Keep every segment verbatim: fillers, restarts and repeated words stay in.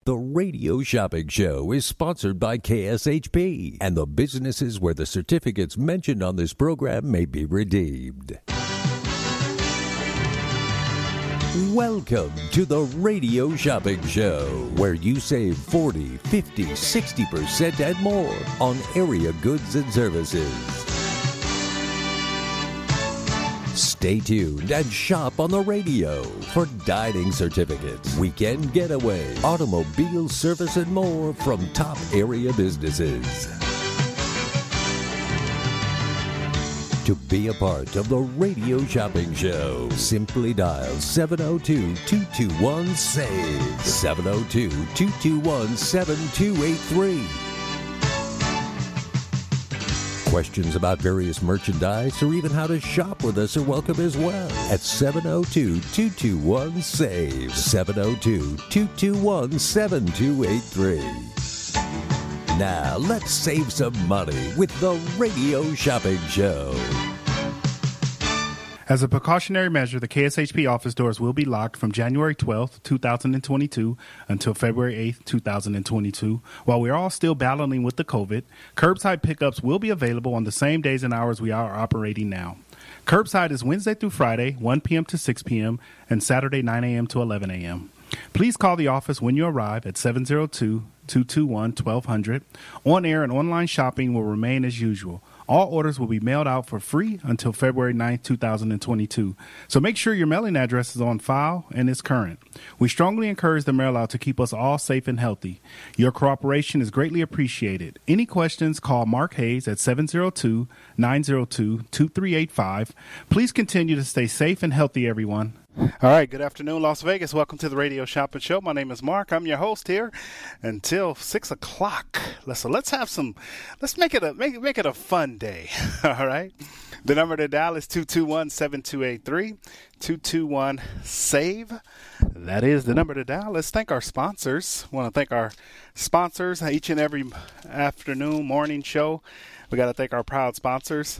The Radio Shopping Show is sponsored by K S H P and the businesses where the certificates mentioned on this program may be redeemed. Welcome to the Radio Shopping Show, where you save forty, fifty, sixty percent and more on area goods and services. Stay tuned and shop on the radio for dining certificates, weekend getaway, automobile service, and more from top area businesses. To be a part of the Radio Shopping Show, simply dial seven oh two, two two one, SAVE, seven oh two, two two one, seven two eight three. Questions about various merchandise or even how to shop with us are welcome as well at seven oh two, two two one, SAVE, seven oh two, two two one, seven two eight three. Now, let's save some money with the Radio Shopping Show. As a precautionary measure, the K S H P office doors will be locked from January twelfth, two thousand twenty-two until February eighth, two thousand twenty-two. While we're all still battling with the COVID, curbside pickups will be available on the same days and hours we are operating now. Curbside is Wednesday through Friday, one p.m. to six p.m., and Saturday, nine a.m. to eleven a.m. Please call the office when you arrive at seven oh two, two two one, one two zero zero. On-air and online shopping will remain as usual. All orders will be mailed out for free until February ninth, two thousand twenty-two. So make sure your mailing address is on file and is current. We strongly encourage the mail out to keep us all safe and healthy. Your cooperation is greatly appreciated. Any questions, call Mark Hayes at seven oh two, nine oh two, two three eight five. Please continue to stay safe and healthy, everyone. All right, good afternoon, Las Vegas. Welcome to the Radio Shopping Show. My name is Mark. I'm your host here until six o'clock. Let's, so let's have some, let's make it a make, make it a fun day. All right. The number to dial is two two one, seven two eight three, two two one, SAVE. That is the number to dial. Let's thank our sponsors. I want to thank our sponsors each and every afternoon, morning show. We got to thank our proud sponsors.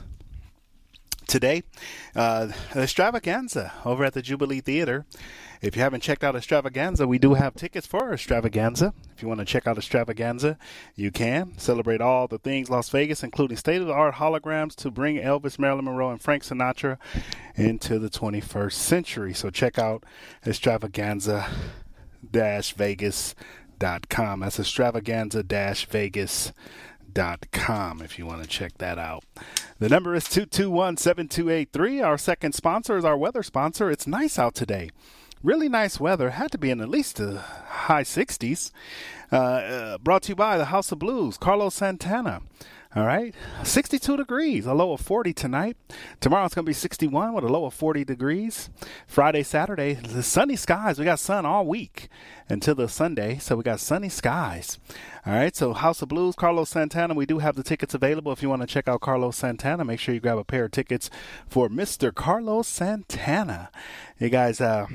Today, uh, Extravaganza over at the Jubilee Theater. If you haven't checked out Extravaganza, we do have tickets for Extravaganza. If you want to check out Extravaganza, you can. Celebrate all the things Las Vegas, including state-of-the-art holograms to bring Elvis, Marilyn Monroe, and Frank Sinatra into the twenty-first century. So check out extravaganza dash vegas dot com. That's extravaganza dash vegas dot com. Dot com if you want to check that out. The number is two two one, seven two eight three. Our second sponsor is our weather sponsor. It's nice out today. Really nice weather. Had to be in at least the high sixties. Uh, uh, brought to you by the House of Blues, Carlos Santana. All right. sixty-two degrees, a low of forty tonight. Tomorrow it's going to be sixty-one with a low of forty degrees. Friday, Saturday, the sunny skies. We got sun all week until the Sunday, so we got sunny skies. All right, so House of Blues, Carlos Santana. We do have the tickets available. If you want to check out Carlos Santana, make sure you grab a pair of tickets for Mister Carlos Santana. You guys, uh,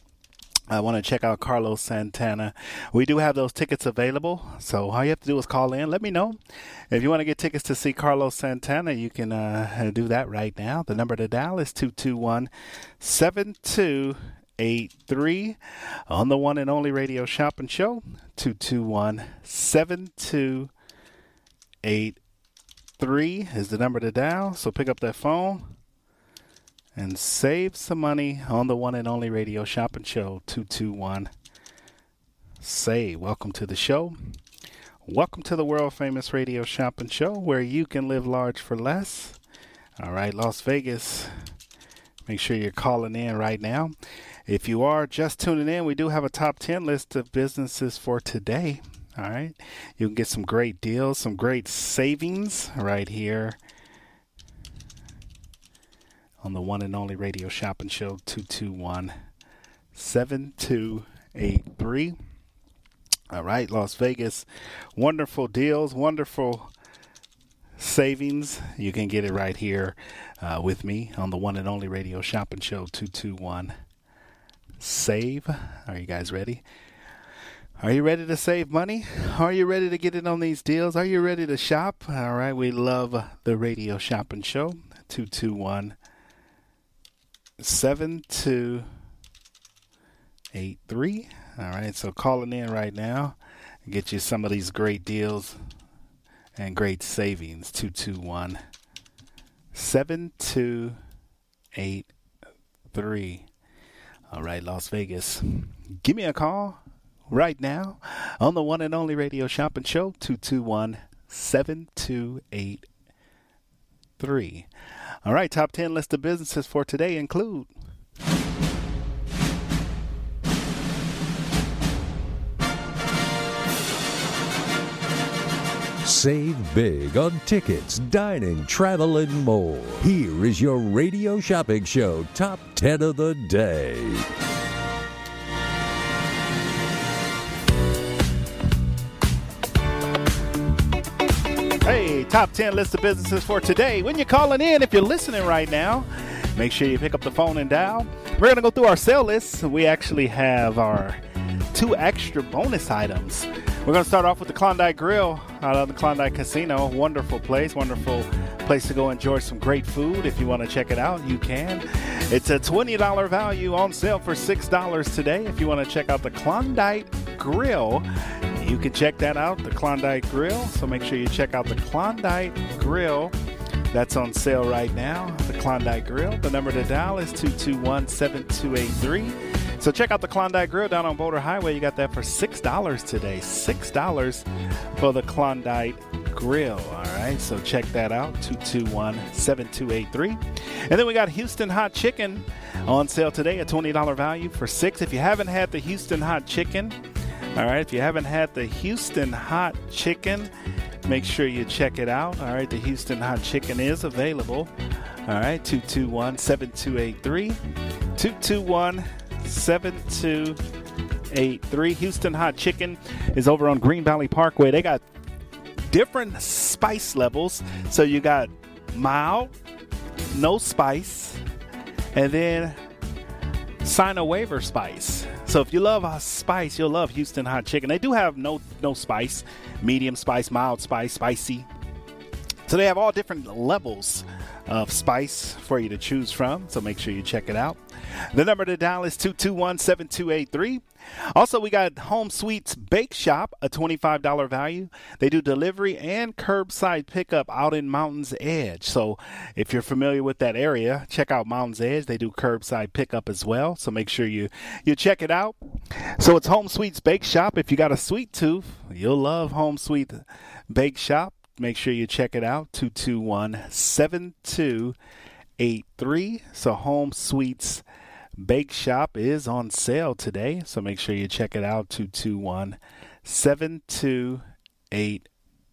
I want to check out Carlos Santana. We do have those tickets available, so all you have to do is call in. Let me know. If you want to get tickets to see Carlos Santana, you can uh, do that right now. The number to dial is two two one, seven two eight three on the one and only Radio Shopping Show. two two one, seven two eight three is the number to dial, so pick up that phone and save some money on the one and only Radio Shopping Show. Two two one, SAVE. Welcome to the show. Welcome to the world famous Radio Shopping Show, where you can live large for less. All right, Las Vegas, make sure you're calling in right now. If you are just tuning in, we do have a top ten list of businesses for today. All right, you can get some great deals, some great savings right here on the one and only Radio Shopping Show. Two two one, seven two eight three. All right, Las Vegas, wonderful deals, wonderful savings. You can get it right here uh, with me on the one and only Radio Shopping Show. Two two one, SAVE. Are you guys ready? Are you ready to save money? Are you ready to get in on these deals? Are you ready to shop? All right, we love the Radio Shopping Show. two two one, seven two eight three. All right, so calling in right now. Get you some of these great deals and great savings. two two one, seven two eight three. All right, Las Vegas. Give me a call right now on the one and only Radio Shopping Show, two two one, seven two eight three. All right, top ten list of businesses for today include Save big on tickets, dining, travel, and more. Here is your Radio Shopping Show Top ten of the Day. Hey, top ten list of businesses for today. When you're calling in, if you're listening right now, make sure you pick up the phone and dial. We're going to go through our sale list. We actually have our two extra bonus items. We're going to start off with the Klondike Grill out of the Klondike Casino. Wonderful place, wonderful place to go enjoy some great food. If you want to check it out, you can. It's a twenty dollars value on sale for six dollars today. If you want to check out the Klondike Grill, you can check that out, the Klondike Grill. So make sure you check out the Klondike Grill. That's on sale right now, the Klondike Grill. The number to dial is two two one, seven two eight three. So check out the Klondike Grill down on Boulder Highway. You got that for six dollars today. six dollars for the Klondike Grill. All right, so check that out, two two one, seven two eight three. And then we got Houston Hot Chicken on sale today, a twenty dollars value for six. If you haven't had the Houston Hot Chicken, all right, if you haven't had the Houston Hot Chicken, make sure you check it out. All right, the Houston Hot Chicken is available. All right, two two one, seven two eight three. two two one, seven two eight three. Houston Hot Chicken is over on Green Valley Parkway. They got different spice levels. So you got mild, no spice, and then sign a waiver spice. So if you love uh, spice, you'll love Houston Hot Chicken. They do have no no spice, medium spice, mild spice, spicy. So they have all different levels of spice for you to choose from. So make sure you check it out. The number to dial is two two one, seven two eight three. Also, we got Home Sweets Bake Shop, a twenty-five dollars value. They do delivery and curbside pickup out in Mountain's Edge. So if you're familiar with that area, check out Mountain's Edge. They do curbside pickup as well. So make sure you, you check it out. So it's Home Sweets Bake Shop. If you got a sweet tooth, you'll love Home Sweet Bake Shop. Make sure you check it out, two two one, seven two eight three. So Home Sweets Bake Shop is on sale today, so make sure you check it out, two two one, seven two eight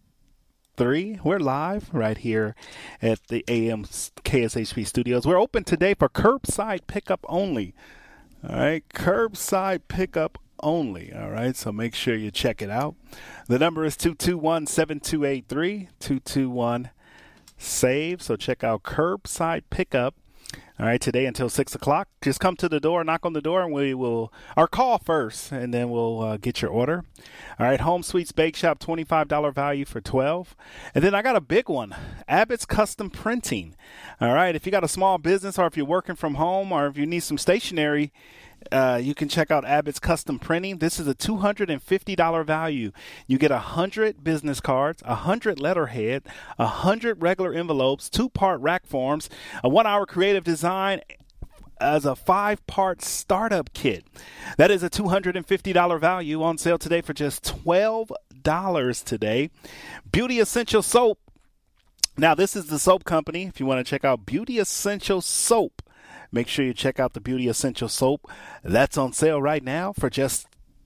three. We're live right here at the A M K S H P studios. We're open today for curbside pickup only. All right, curbside pickup only. All right, so make sure you check it out. The number is two two one, seven two eight three, two two one, SAVE. So check out curbside pickup. All right, today until six o'clock. Just come to the door, knock on the door, and we will, or call first, and then we'll uh, get your order. All right, Home Sweets Bake Shop, twenty-five dollars value for twelve dollars. And then I got a big one, Abbott's Custom Printing. All right, if you got a small business, or if you're working from home, or if you need some stationery, Uh, you can check out Abbott's Custom Printing. This is a two hundred fifty dollars value. You get one hundred business cards, one hundred letterhead, one hundred regular envelopes, two-part rack forms, a one-hour creative design as a five-part startup kit. That is a two hundred fifty dollars value on sale today for just twelve dollars today. Beauty Essential Soap. Now, this is the soap company. If you want to check out Beauty Essential Soap, make sure you check out the Beauty Essential Soap. That's on sale right now for just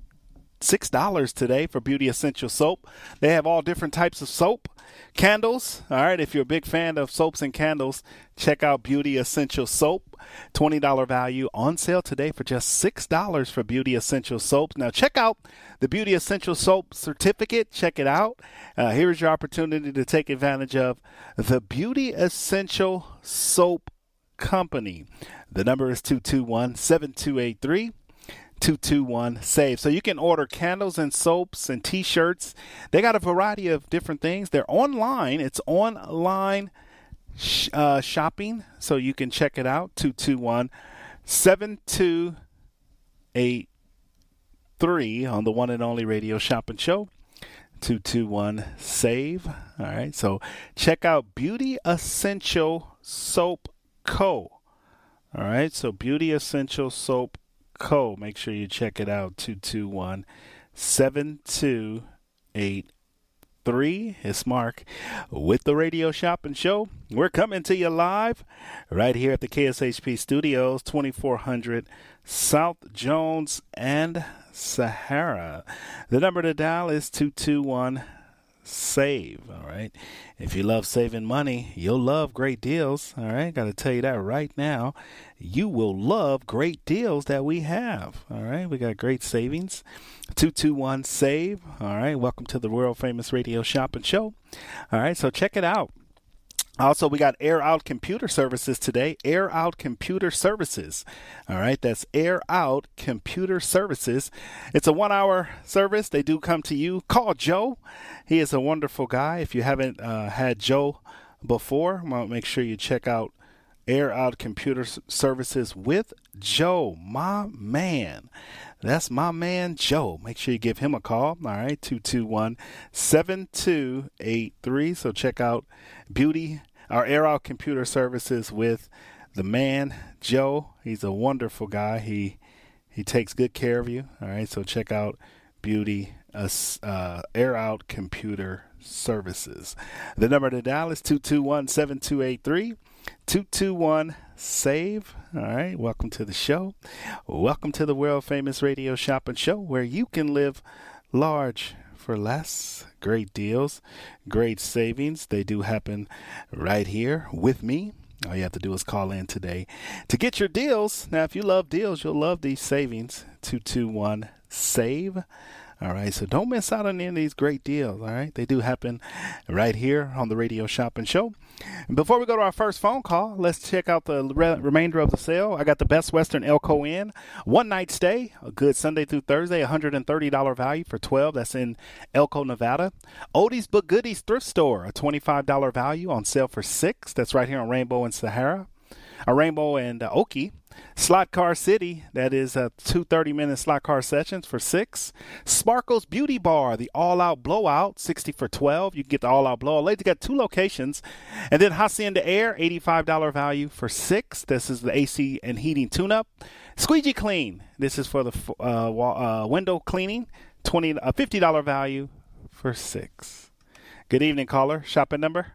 six dollars today for Beauty Essential Soap. They have all different types of soap. Candles. All right, if you're a big fan of soaps and candles, check out Beauty Essential Soap. twenty dollars value on sale today for just six dollars for Beauty Essential Soap. Now, check out the Beauty Essential Soap certificate. Check it out. Uh, here's your opportunity to take advantage of the Beauty Essential Soap Company. The number is two two one, seven two eight three, two two one, SAVE. So you can order candles and soaps and t-shirts. They got a variety of different things. They're online. It's online sh- uh, shopping, so you can check it out, two two one, seven two eight three on the one and only Radio Shopping Show. two two one save. All right. So check out Beauty Essential Soap Co. All right. So Beauty Essential Soap Co. Make sure you check it out. two two one, seven two eight three. It's Mark with the Radio Shopping Show. We're coming to you live right here at the K S H P Studios, twenty-four hundred South Jones and Sahara. The number to dial is two two one save. All right. If you love saving money, you'll love great deals. All right. Got to tell you that right now. You will love great deals that we have. All right. We got great savings. two two one save. All right. Welcome to the world famous Radio Shopping Show. All right. So check it out. Also, we got Air Out Computer Services today. Air Out Computer Services. All right, that's Air Out Computer Services. It's a one-hour service. They do come to you. Call Joe. He is a wonderful guy. If you haven't uh, had Joe before, well, make sure you check out Air Out Computer Services with Joe, my man. That's my man, Joe. Make sure you give him a call. All right, two two one, seven two eight three. So check out Beauty, our Air Out Computer Services with the man, Joe. He's a wonderful guy. He he takes good care of you. All right, so check out Beauty, uh, uh, Air Out Computer Services. The number to dial is two two one, seven two eight three. two two one save. All right. Welcome to the show. Welcome to the world famous Radio Shopping Show, where you can live large for less. Great deals, great savings. They do happen right here with me. All you have to do is call in today to get your deals. Now, if you love deals, you'll love these savings. two two one save. All right, so don't miss out on any of these great deals, all right? They do happen right here on the Radio Shopping Show. And before we go to our first phone call, let's check out the re- remainder of the sale. I got the Best Western Elko Inn, one-night stay, a good Sunday through Thursday, one hundred thirty dollars value for twelve. That's in Elko, Nevada. Oldies But Goodies Thrift Store, a twenty-five dollars value on sale for six. That's right here on Rainbow and Sahara. A Rainbow and uh, Okie. Slot Car City, that is uh, two thirty-minute slot car sessions for six. Sparkles Beauty Bar, the all-out blowout, sixty for twelve. You can get the all-out blowout. They got two locations. And then Hacienda Air, eighty-five dollars value for six. This is the A C and heating tune-up. Squeegee Clean, this is for the uh, uh, window cleaning, twenty uh, fifty dollars value for six. Good evening, caller. Shopping number?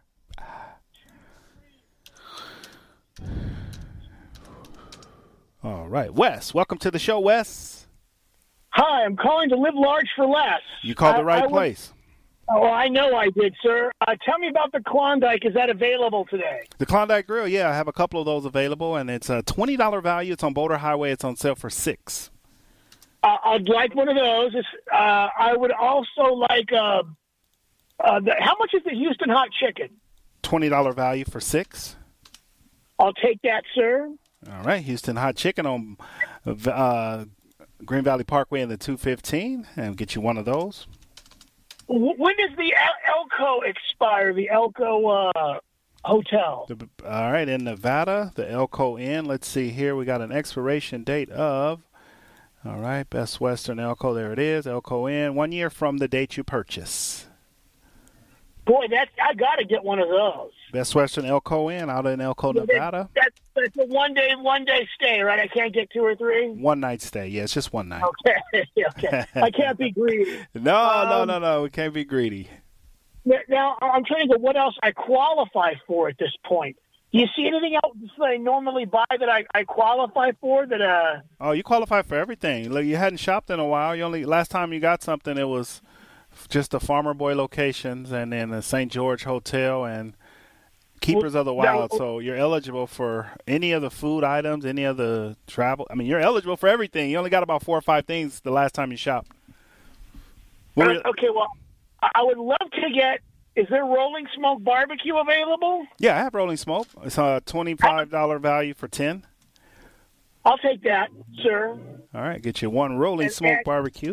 All right. Wes, welcome to the show, Wes. Hi, I'm calling to live large for less. You called the right I, I place. Was, oh, I know I did, sir. Uh, tell me about the Klondike. Is that available today? The Klondike Grill, yeah, I have a couple of those available, and it's a twenty dollars value. It's on Boulder Highway. It's on sale for six. Uh, I'd like one of those. Uh, I would also like, uh, uh, the, how much is the Houston Hot Chicken? twenty dollars value for six. I'll take that, sir. All right, Houston Hot Chicken on uh, Green Valley Parkway in the two fifteen, and get you one of those. When does the El- Elko expire, the Elko uh, Hotel? The, all right, in Nevada, the Elko Inn. Let's see here. We got an expiration date of, all right, Best Western Elko. There it is, Elko Inn. One year from the date you purchase. Boy, that's I got to get one of those. Best Western Elko Inn out in Elko, Nevada. That's, that's a one day, one day stay, right? I can't get two or three. One night stay. Yeah, it's just one night. Okay, okay. I can't be greedy. no, um, no, no, no. We can't be greedy. Now I'm trying to go. What else I qualify for at this point? Do you see anything else that I normally buy that I, I qualify for? That uh. Oh, you qualify for everything. Look, you hadn't shopped in a while. You only last time you got something, it was just the Farmer Boy locations, and then the Saint George Hotel and Keepers of the Wild. So you're eligible for any of the food items, any of the travel. I mean, you're eligible for everything. You only got about four or five things the last time you shopped. Uh, okay, well, I would love to get. Is there Rolling Smoke barbecue available? Yeah, I have Rolling Smoke. It's a twenty-five dollars value for ten. I'll take that, sir. All right, get you one Rolling and, Smoke and, barbecue.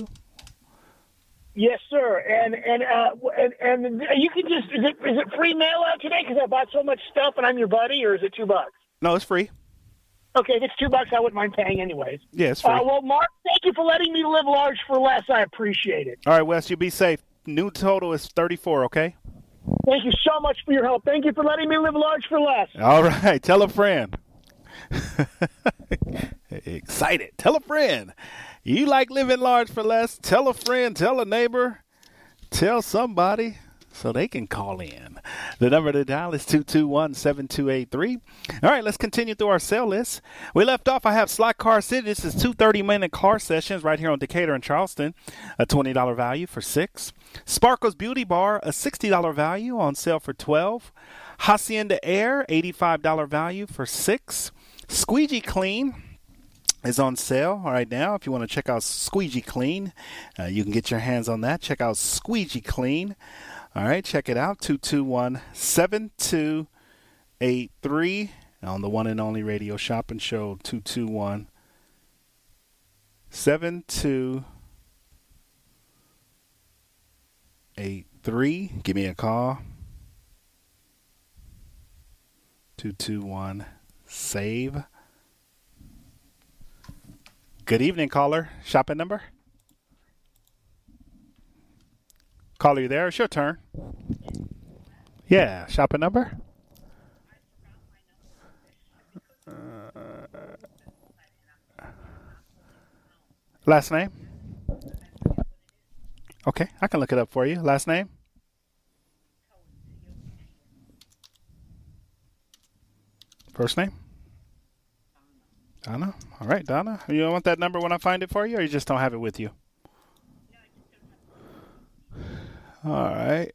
Yes, sir. And and uh, and, and you can just is it is it free mail out today? Because I bought so much stuff and I'm your buddy, or is it two bucks? No, it's free. Okay, if it's two bucks, I wouldn't mind paying anyways. Yeah, it's free. Uh, well, Mark, thank you for letting me live large for less. I appreciate it. All right, Wes, you be safe. New total is thirty-four, okay? Thank you so much for your help. Thank you for letting me live large for less. All right, tell a friend. Excited. Tell a friend. You like living large for less? Tell a friend, tell a neighbor, tell somebody so they can call in. The number to dial is two two one, seven two eight three. All right, let's continue through our sale list. We left off, I have Slot Car City. This is two thirty-minute car sessions right here on Decatur and Charleston. A twenty dollars value for six. Sparkle's Beauty Bar, a sixty dollars value on sale for twelve. Hacienda Air, eighty-five dollars value for six. Squeegee Clean is on sale right now. If you want to check out Squeegee Clean, uh, you can get your hands on that. Check out Squeegee Clean. All right, check it out. two two one, seven two eight three on the one and only radio shopping show. two two one, seven two eight three. Give me a call. two two one, save. Good evening, caller. Shopping number? Caller, you there? It's your turn. Yeah, shopping number? Uh, last name? Okay, I can look it up for you. Last name? First name? Donna? All right, Donna. You want that number when I find it for you, or you just don't have it with you? All right.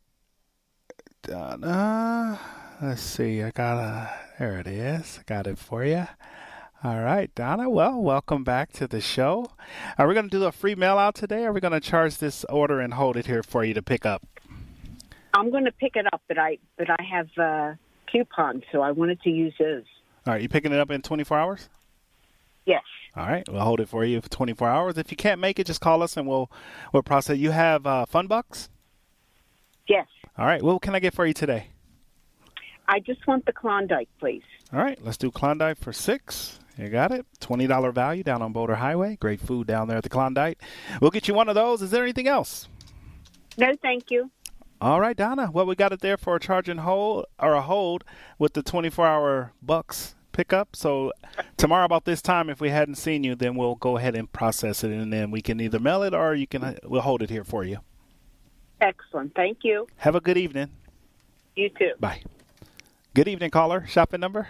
Donna. Let's see. I got a, there it is. I got it for you. All right, Donna. Well, welcome back to the show. Are we going to do a free mail out today, or are we going to charge this order and hold it here for you to pick up? I'm going to pick it up, but I but I have uh, coupons, so I wanted to use those. All right, you picking it up in twenty-four hours? Yes. All right, we'll hold it for you for twenty-four hours. If you can't make it, just call us and we'll we'll process. You have uh, Fun Bucks? Yes. All right, what can I get for you today? I just want the Klondike, please. All right, let's do Klondike for six. You got it. twenty dollars value down on Boulder Highway. Great food down there at the Klondike. We'll get you one of those. Is there anything else? No, thank you. All right, Donna. Well, we got it there for a charge and hold, or a hold with the twenty-four hour Bucks pickup. So tomorrow about this time, if we hadn't seen you, then we'll go ahead and process it, and then we can either mail it or you can we'll hold it here for you. Excellent. Thank you. Have a good evening. You too. Bye. Good evening, caller. Shopping number?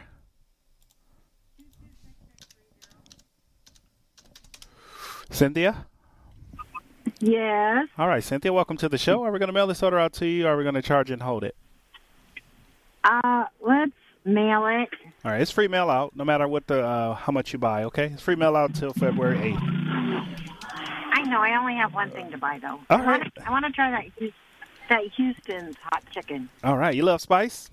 Cynthia? Yes. All right, Cynthia, welcome to the show. Are we going to mail this order out to you, or are we going to charge and hold it? Uh, let's mail it. All right, it's free mail out, no matter what the uh, how much you buy, okay? It's free mail out till February eighth. I know. I only have one thing to buy, though. All I right. Want to, I want to try that Hous- that Houston's hot chicken. All right, you love spice?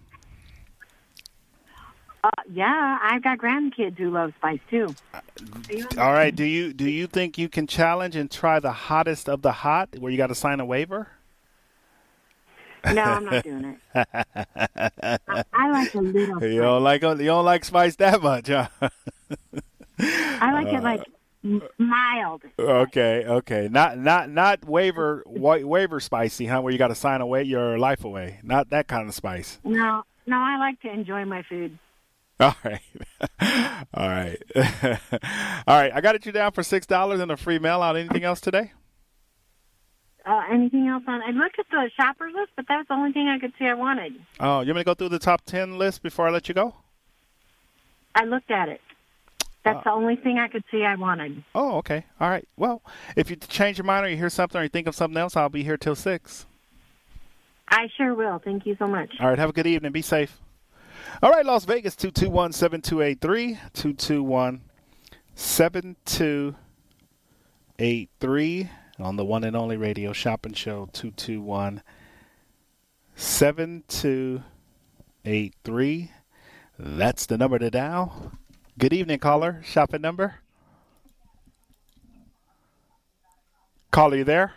Uh, yeah, I've got grandkids who love spice too. All right, do you do you think you can challenge and try the hottest of the hot, where you got to sign a waiver? No, I'm not doing it. I, I like a little. Spice. You don't like you don't like spice that much, huh? I like it like m- mild. Okay, okay, not not not waiver wa- waiver spicy, huh? Where you got to sign away your life away. Not that kind of spice. No, no, I like to enjoy my food. All right, all right, all right. I got it you down for six dollars and a free mail out. Anything else today? Uh, anything else on? I looked at the shoppers list, but that was the only thing I could see I wanted. Oh, you want me to go through the top ten list before I let you go? I looked at it. That's Uh, the only thing I could see I wanted. Oh, okay. All right. Well, if you change your mind or you hear something or you think of something else, I'll be here till six. I sure will. Thank you so much. All right. Have a good evening. Be safe. All right, Las Vegas, two two one, seven two eight three, two two one, seven two eight three on the one and only radio shopping show, two two one, seven two eight three. That's the number to dial. Good evening, caller. Shopping number? Caller, you there?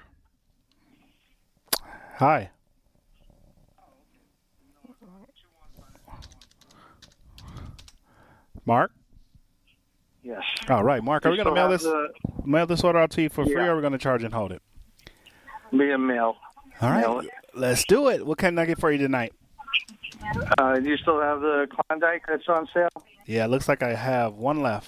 Hi. Mark? All right, Mark, are we going to mail this The, mail this order out to you for free, Yeah. or are we going to charge and hold it? be a mail. All right, Mail it. let's do it. What can I get for you tonight? Uh, do you still have the Klondike that's on sale? Yeah, it looks like I have one left.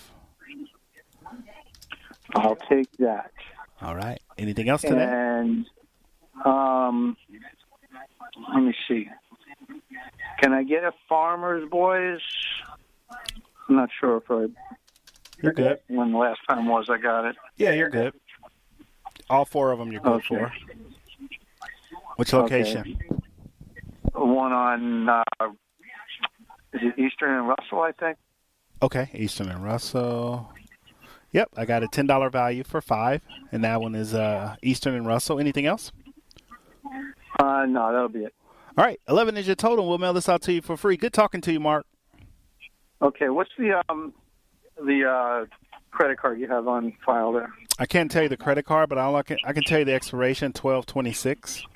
I'll take that. All right. Anything else today? And um, let me see. Can I get a Farmer's Boys? I'm not sure if I. You're good. When the last time was I got it. Yeah, you're good. All four of them you're good Okay. for. Which location? Okay. One on uh, is it Eastern and Russell, I think. Okay, Eastern and Russell. Yep, I got a ten dollars value for five, and that one is uh, Eastern and Russell. Anything else? Uh, no, that'll be it. All right, eleven is your total. We'll mail this out to you for free. Good talking to you, Mark. Okay, what's the um the uh, credit card you have on file there? I can't tell you the credit card, but all I can I can tell you the expiration twelve twenty-six.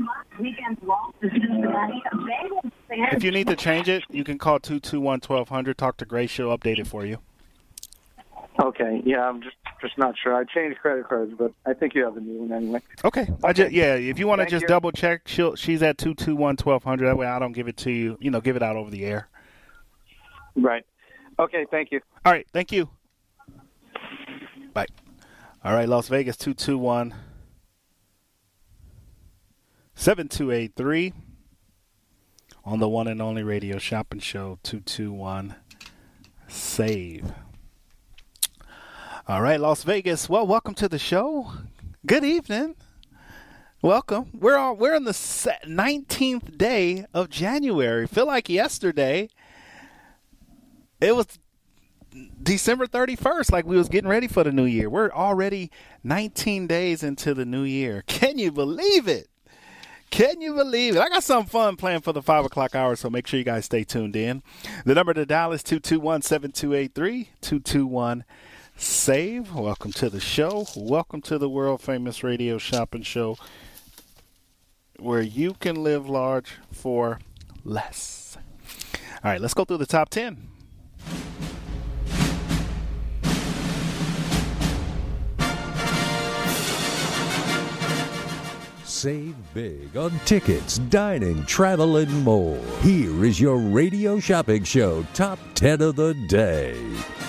If you need to change it, you can call two two one, twelve hundred. Talk to Grace. She'll update it for you. Okay, yeah, I'm just just not sure. I changed credit cards, but I think you have a new one anyway. Okay. I just yeah. If you want to Thank just you. double check, she'll she's at two two one, twelve hundred. That way I don't give it to you. You know, give it out over the air. Right. Okay, thank you. All right. Thank you. Bye. All right, Las Vegas two two one, seven two eight three on the one and only radio shopping show two two one save. All right, Las Vegas. Well, welcome to the show. Good evening. Welcome. We're on, we're on the se- nineteenth day of January. Feel like yesterday it was December thirty-first, like we was getting ready for the new year. We're already nineteen days into the new year. Can you believe it? Can you believe it? I got something fun planned for the five o'clock hour, so make sure you guys stay tuned in. The number to dial is two two one, seven two eight three, two two one save. Welcome to the show. Welcome to the world-famous radio shopping show where you can live large for less. All right, let's go through the top ten. Save big on tickets, dining, travel, and more. Here is your radio shopping show top ten of the day.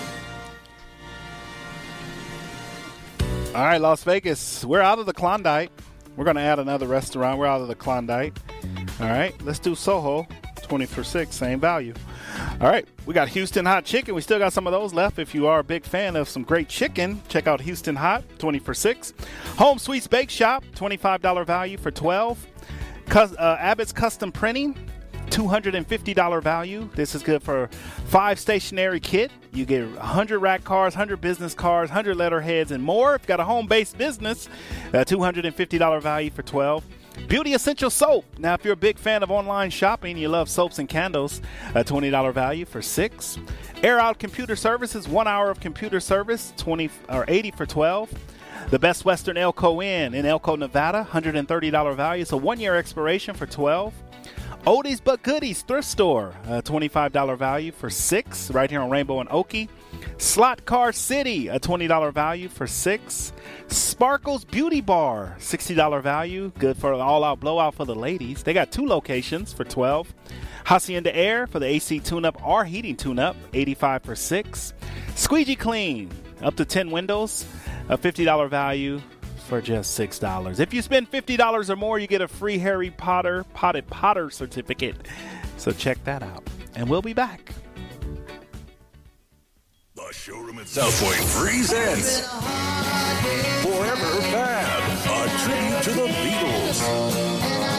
All right, Las Vegas. We're out of the Klondike. We're going to add another restaurant. We're out of the Klondike. All right, let's do Soho. twenty for six, same value. All right, we got Houston Hot Chicken. We still got some of those left. If you are a big fan of some great chicken, check out Houston Hot, twenty for six. Home Sweets Bake Shop, twenty-five dollars value for twelve. Cus- uh, Abbott's Custom Printing, two hundred fifty dollars value. This is good for five stationery kit. You get one hundred rack cards, one hundred business cards, one hundred letterheads, and more. If you've got a home-based business, uh, two hundred fifty dollars value for twelve. Beauty Essential Soap. Now, if you're a big fan of online shopping, you love soaps and candles, a twenty dollars value for six. Air Out Computer Services, one hour of computer service, twenty or eighty for twelve. The Best Western Elko Inn in Elko, Nevada, one hundred thirty dollars value. So one-year expiration for twelve. Oldies But Goodies Thrift Store, a twenty-five dollars value for six, right here on Rainbow and Okie. Slot Car City, a twenty dollars value for six. Sparkles Beauty Bar, sixty dollars value, good for an all-out blowout for the ladies. They got two locations for twelve. Hacienda Air for the A C tune-up or heating tune-up, eighty-five for six. Squeegee Clean, up to ten windows, a fifty dollars value for just six dollars. If you spend fifty dollars or more, you get a free Harry Potter Potted Potter certificate. So check that out. And we'll be back. The showroom at South Point presents Forever Fab, a tribute to the Beatles.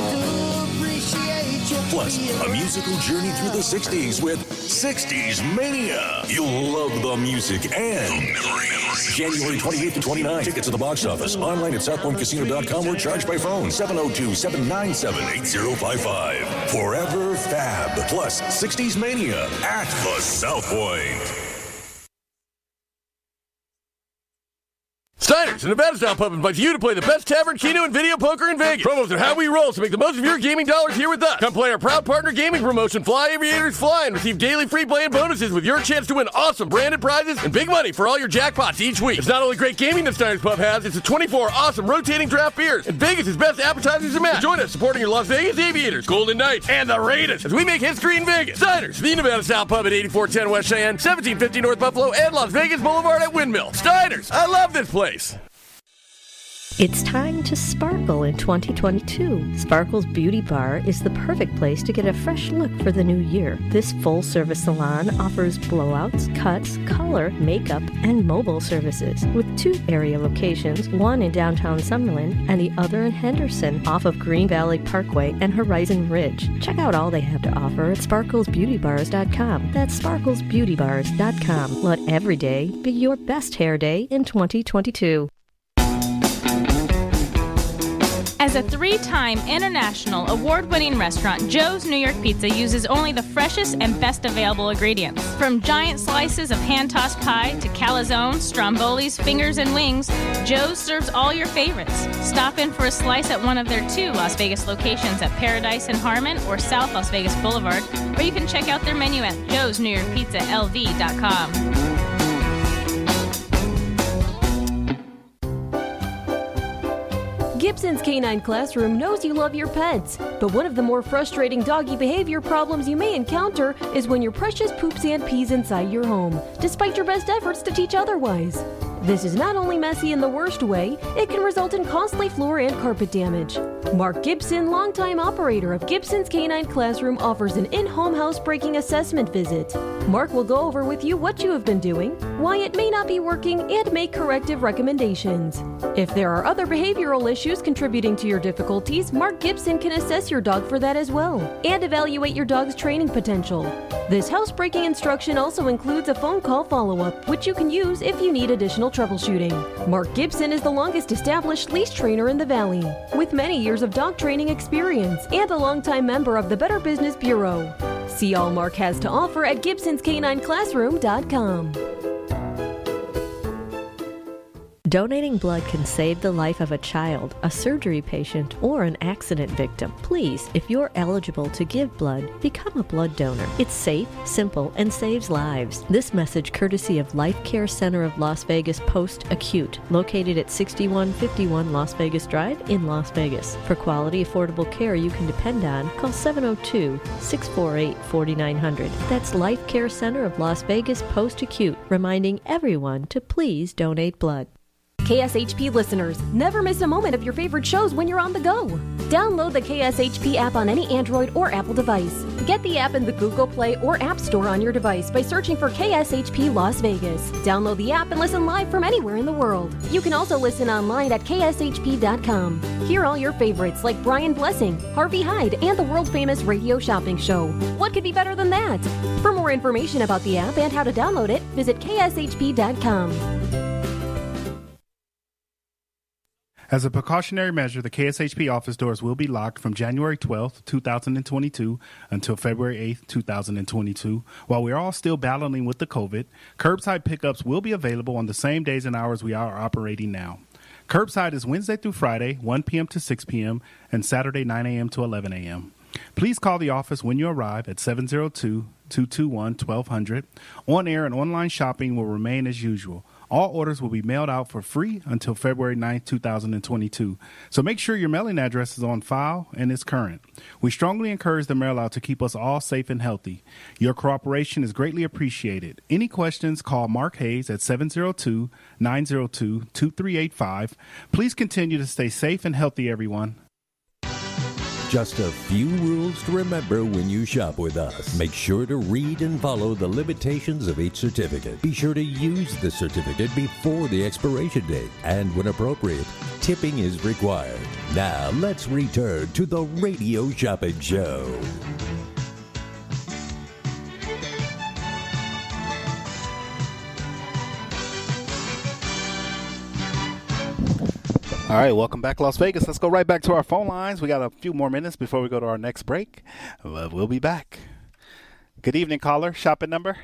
Plus, a musical journey through the sixties with sixties Mania. You'll love the music and January twenty-eighth to twenty-ninth. Tickets at the box office, online at south point casino dot com or charged by phone seven oh two, seven nine seven, eight oh five five. Forever Fab, plus sixties Mania at the South Point. Steiners, The Nevada Style Pub invites you to play the best tavern, keno, and video poker in Vegas. Promos are how we roll, so make the most of your gaming dollars here with us. Come play our proud partner gaming promotion, Fly Aviators Fly, and receive daily free play and bonuses with your chance to win awesome branded prizes and big money for all your jackpots each week. It's not only great gaming that Steiner's Pub has, it's a twenty-four awesome rotating draft beers and Vegas' best appetizers and match. Join us supporting your Las Vegas Aviators, Golden Knights, and the Raiders as we make history in Vegas. Steiner's, the Nevada Style Pub at eighty-four ten West Cheyenne, seventeen fifty North Buffalo, and Las Vegas Boulevard at Windmill. Steiner's, I love this place. It's time to sparkle in twenty twenty-two. Sparkle's Beauty Bar is the perfect place to get a fresh look for the new year. This full-service salon offers blowouts, cuts, color, makeup, and mobile services with two area locations, one in downtown Summerlin and the other in Henderson off of Green Valley Parkway and Horizon Ridge. Check out all they have to offer at sparkles beauty bars dot com. That's sparkles beauty bars dot com. Let every day be your best hair day in twenty twenty-two. As a three-time international award-winning restaurant, Joe's New York Pizza uses only the freshest and best available ingredients. From giant slices of hand-tossed pie to calzone, strombolis, fingers, and wings, Joe's serves all your favorites. Stop in for a slice at one of their two Las Vegas locations at Paradise and Harmon or South Las Vegas Boulevard, or you can check out their menu at joes new york pizza l v dot com. Gibson's Canine Classroom knows you love your pets, but one of the more frustrating doggy behavior problems you may encounter is when your precious poops and pees inside your home, despite your best efforts to teach otherwise. This is not only messy in the worst way, it can result in costly floor and carpet damage. Mark Gibson, longtime operator of Gibson's Canine Classroom, offers an in-home housebreaking assessment visit. Mark will go over with you what you have been doing, why it may not be working, and make corrective recommendations. If there are other behavioral issues contributing to your difficulties, Mark Gibson can assess your dog for that as well, and evaluate your dog's training potential. This housebreaking instruction also includes a phone call follow-up, which you can use if you need additional troubleshooting. Mark Gibson is the longest established leash trainer in the Valley, with many years of dog training experience and a longtime member of the Better Business Bureau. See all Mark has to offer at gibsons canine classroom dot com. Donating blood can save the life of a child, a surgery patient, or an accident victim. Please, if you're eligible to give blood, become a blood donor. It's safe, simple, and saves lives. This message courtesy of Life Care Center of Las Vegas Post-Acute, located at sixty-one fifty-one Las Vegas Drive in Las Vegas. For quality, affordable care you can depend on, call seven oh two, six four eight, four nine zero zero. That's Life Care Center of Las Vegas Post-Acute, reminding everyone to please donate blood. K S H P listeners, never miss a moment of your favorite shows when you're on the go. Download the K S H P app on any Android or Apple device. Get the app in the Google Play or App Store on your device by searching for K S H P Las Vegas. Download the app and listen live from anywhere in the world. You can also listen online at K S H P dot com. Hear all your favorites like Brian Blessing, Harvey Hyde, and the world-famous Radio Shopping Show. What could be better than that? For more information about the app and how to download it, visit K S H P dot com. As a precautionary measure, the K S H P office doors will be locked from January twelfth, twenty twenty-two until February eighth, twenty twenty-two. While we are all still battling with the COVID, curbside pickups will be available on the same days and hours we are operating now. Curbside is Wednesday through Friday, one p.m. to six p.m., and Saturday, nine a.m. to eleven a.m. Please call the office when you arrive at seven oh two, two two one, one two zero zero. On-air and online shopping will remain as usual. All orders will be mailed out for free until February ninth, twenty twenty-two. So make sure your mailing address is on file and is current. We strongly encourage the mail out to keep us all safe and healthy. Your cooperation is greatly appreciated. Any questions, call Mark Hayes at seven oh two, nine oh two, two three eight five. Please continue to stay safe and healthy, everyone. Just a few rules to remember when you shop with us. Make sure to read and follow the limitations of each certificate. Be sure to use the certificate before the expiration date. And when appropriate, tipping is required. Now, let's return to the Radio Shopping Show. All right, welcome back, Las Vegas. Let's go right back to our phone lines. We got a few more minutes before we go to our next break. We'll be back. Good evening, caller. Shopping number?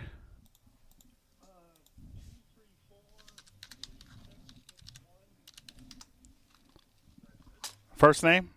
First name?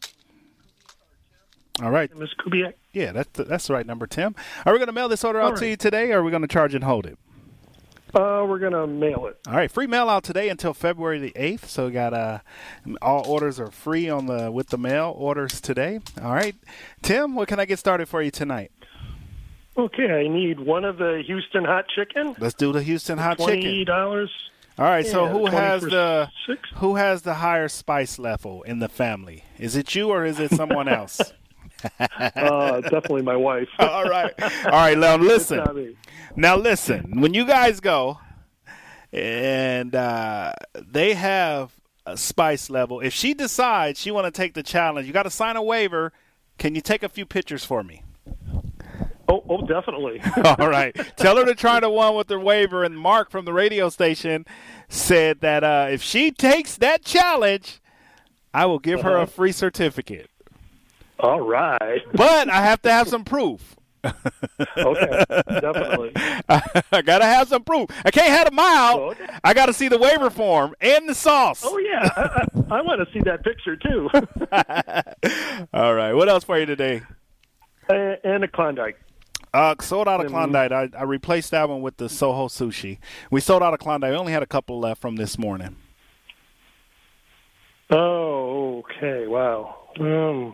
All right. Miz Kubiak. Yeah, that's the, that's the right number, Tim. Are we going to mail this order out All to right. you today, or are we going to charge and hold it? Uh, we're going to mail it. All right, free mail out today until February the eighth. So we got uh, all orders are free on the with the mail orders today. All right, Tim, what can I get started for you tonight? Okay, I need one of the Houston hot chicken. Let's do the Houston hot chicken. Twenty dollars. All right, so Yeah, who twenty has for the six. who has the higher spice level in the family? Is it you or is it someone else? Uh, definitely my wife. All right, all right. Now It's not listen. me. Now listen. When you guys go, and uh, they have a spice level, if she decides she want to take the challenge, you got to sign a waiver. Can you take a few pictures for me? Oh, oh, definitely. All right. Tell her to try the one with the waiver. And Mark from the radio station said that uh, if she takes that challenge, I will give her a free certificate. All right. But I have to have some proof. Okay, definitely. I got to have some proof. I can't have a mile. Oh, okay. I got to see the waiver form and the sauce. Oh, yeah. I, I, I want to see that picture, too. All right. What else for you today? and, and a Klondike. Uh, sold out of Mm-hmm. Klondike. I, I replaced that one with the Soho Sushi. We sold out of Klondike. We only had a couple left from this morning. Oh, okay. Wow. Um,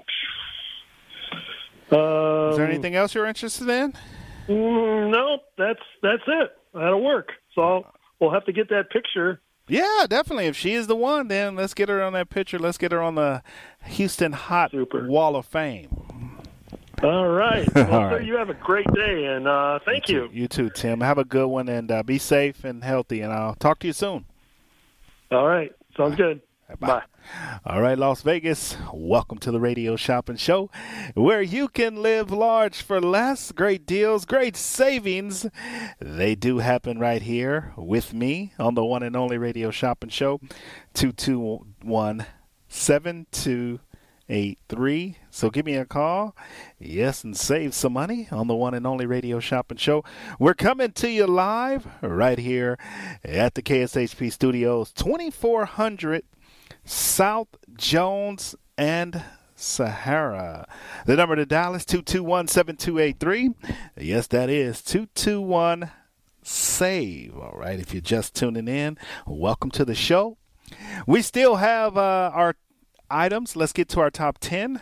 um, Is there anything else you're interested in? mm, no, that's that's it. That'll work. So we'll have to get that picture. Yeah, definitely. If she is the one, then let's get her on that picture. Let's get her on the Houston Hot Super. Wall of Fame. All right. Well, All sir, right. you have a great day, and uh, thank you. You too, Tim. Have a good one, and uh, be safe and healthy, and I'll talk to you soon. All right. Sounds good. Bye. All right, Las Vegas, welcome to the Radio Shopping Show, where you can live large for less. Great deals, great savings. They do happen right here with me on the one and only Radio Shopping Show, two two one, seven two eight three. So give me a call, yes, and save some money on the one and only Radio Shopping Show. We're coming to you live right here at the K S H P Studios, twenty-four hundred South Jones and Sahara. The number to dial is two two one, seven two eight three. Yes, that is two two one, SAVE. All right, if you're just tuning in, welcome to the show. We still have uh, our items. Let's get to our top ten.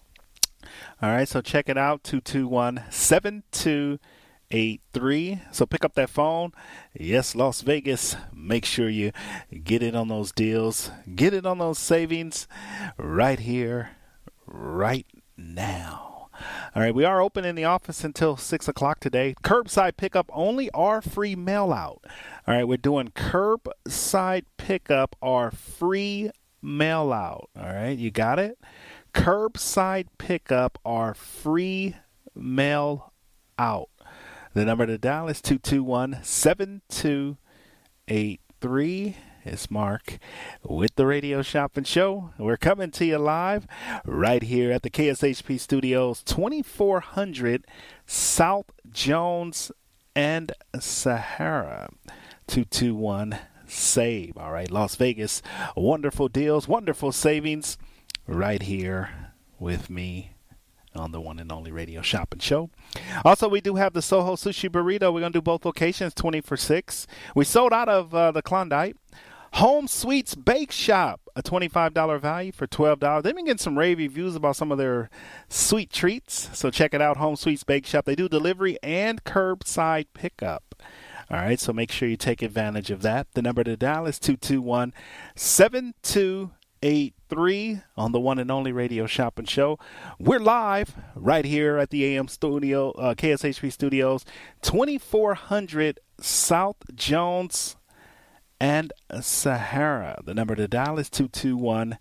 All right, so check it out, two two one, seven two eight three. So pick up that phone. Yes, Las Vegas, make sure you get it on those deals. Get it on those savings right here, right now. All right, we are open in the office until six o'clock today. Curbside pickup only or free mail out. All right, we're doing curbside pickup or free mail out. All right, you got it? Curbside pickup or free mail out. The number to dial is two two one, seven two eight three. It's Mark with the Radio Shopping Show. We're coming to you live right here at the K S H P Studios, twenty-four hundred South Jones and Sahara. two two one, SAVE. All right, Las Vegas, wonderful deals, wonderful savings right here with me on the one and only Radio Shopping Show. Also, we do have the Soho Sushi Burrito. We're going to do both locations, twenty for six. We sold out of uh, the Klondike. Home Sweets Bake Shop, a twenty-five dollars value for twelve dollars. They've been getting some rave reviews about some of their sweet treats, so check it out, Home Sweets Bake Shop. They do delivery and curbside pickup. All right, so make sure you take advantage of that. The number to dial is two two one, seven two eight three on the one and only Radio Shopping Show. We're live right here at the A M studio, uh, K S H P Studios, twenty-four hundred South Jones and Sahara. The number to dial is two two one,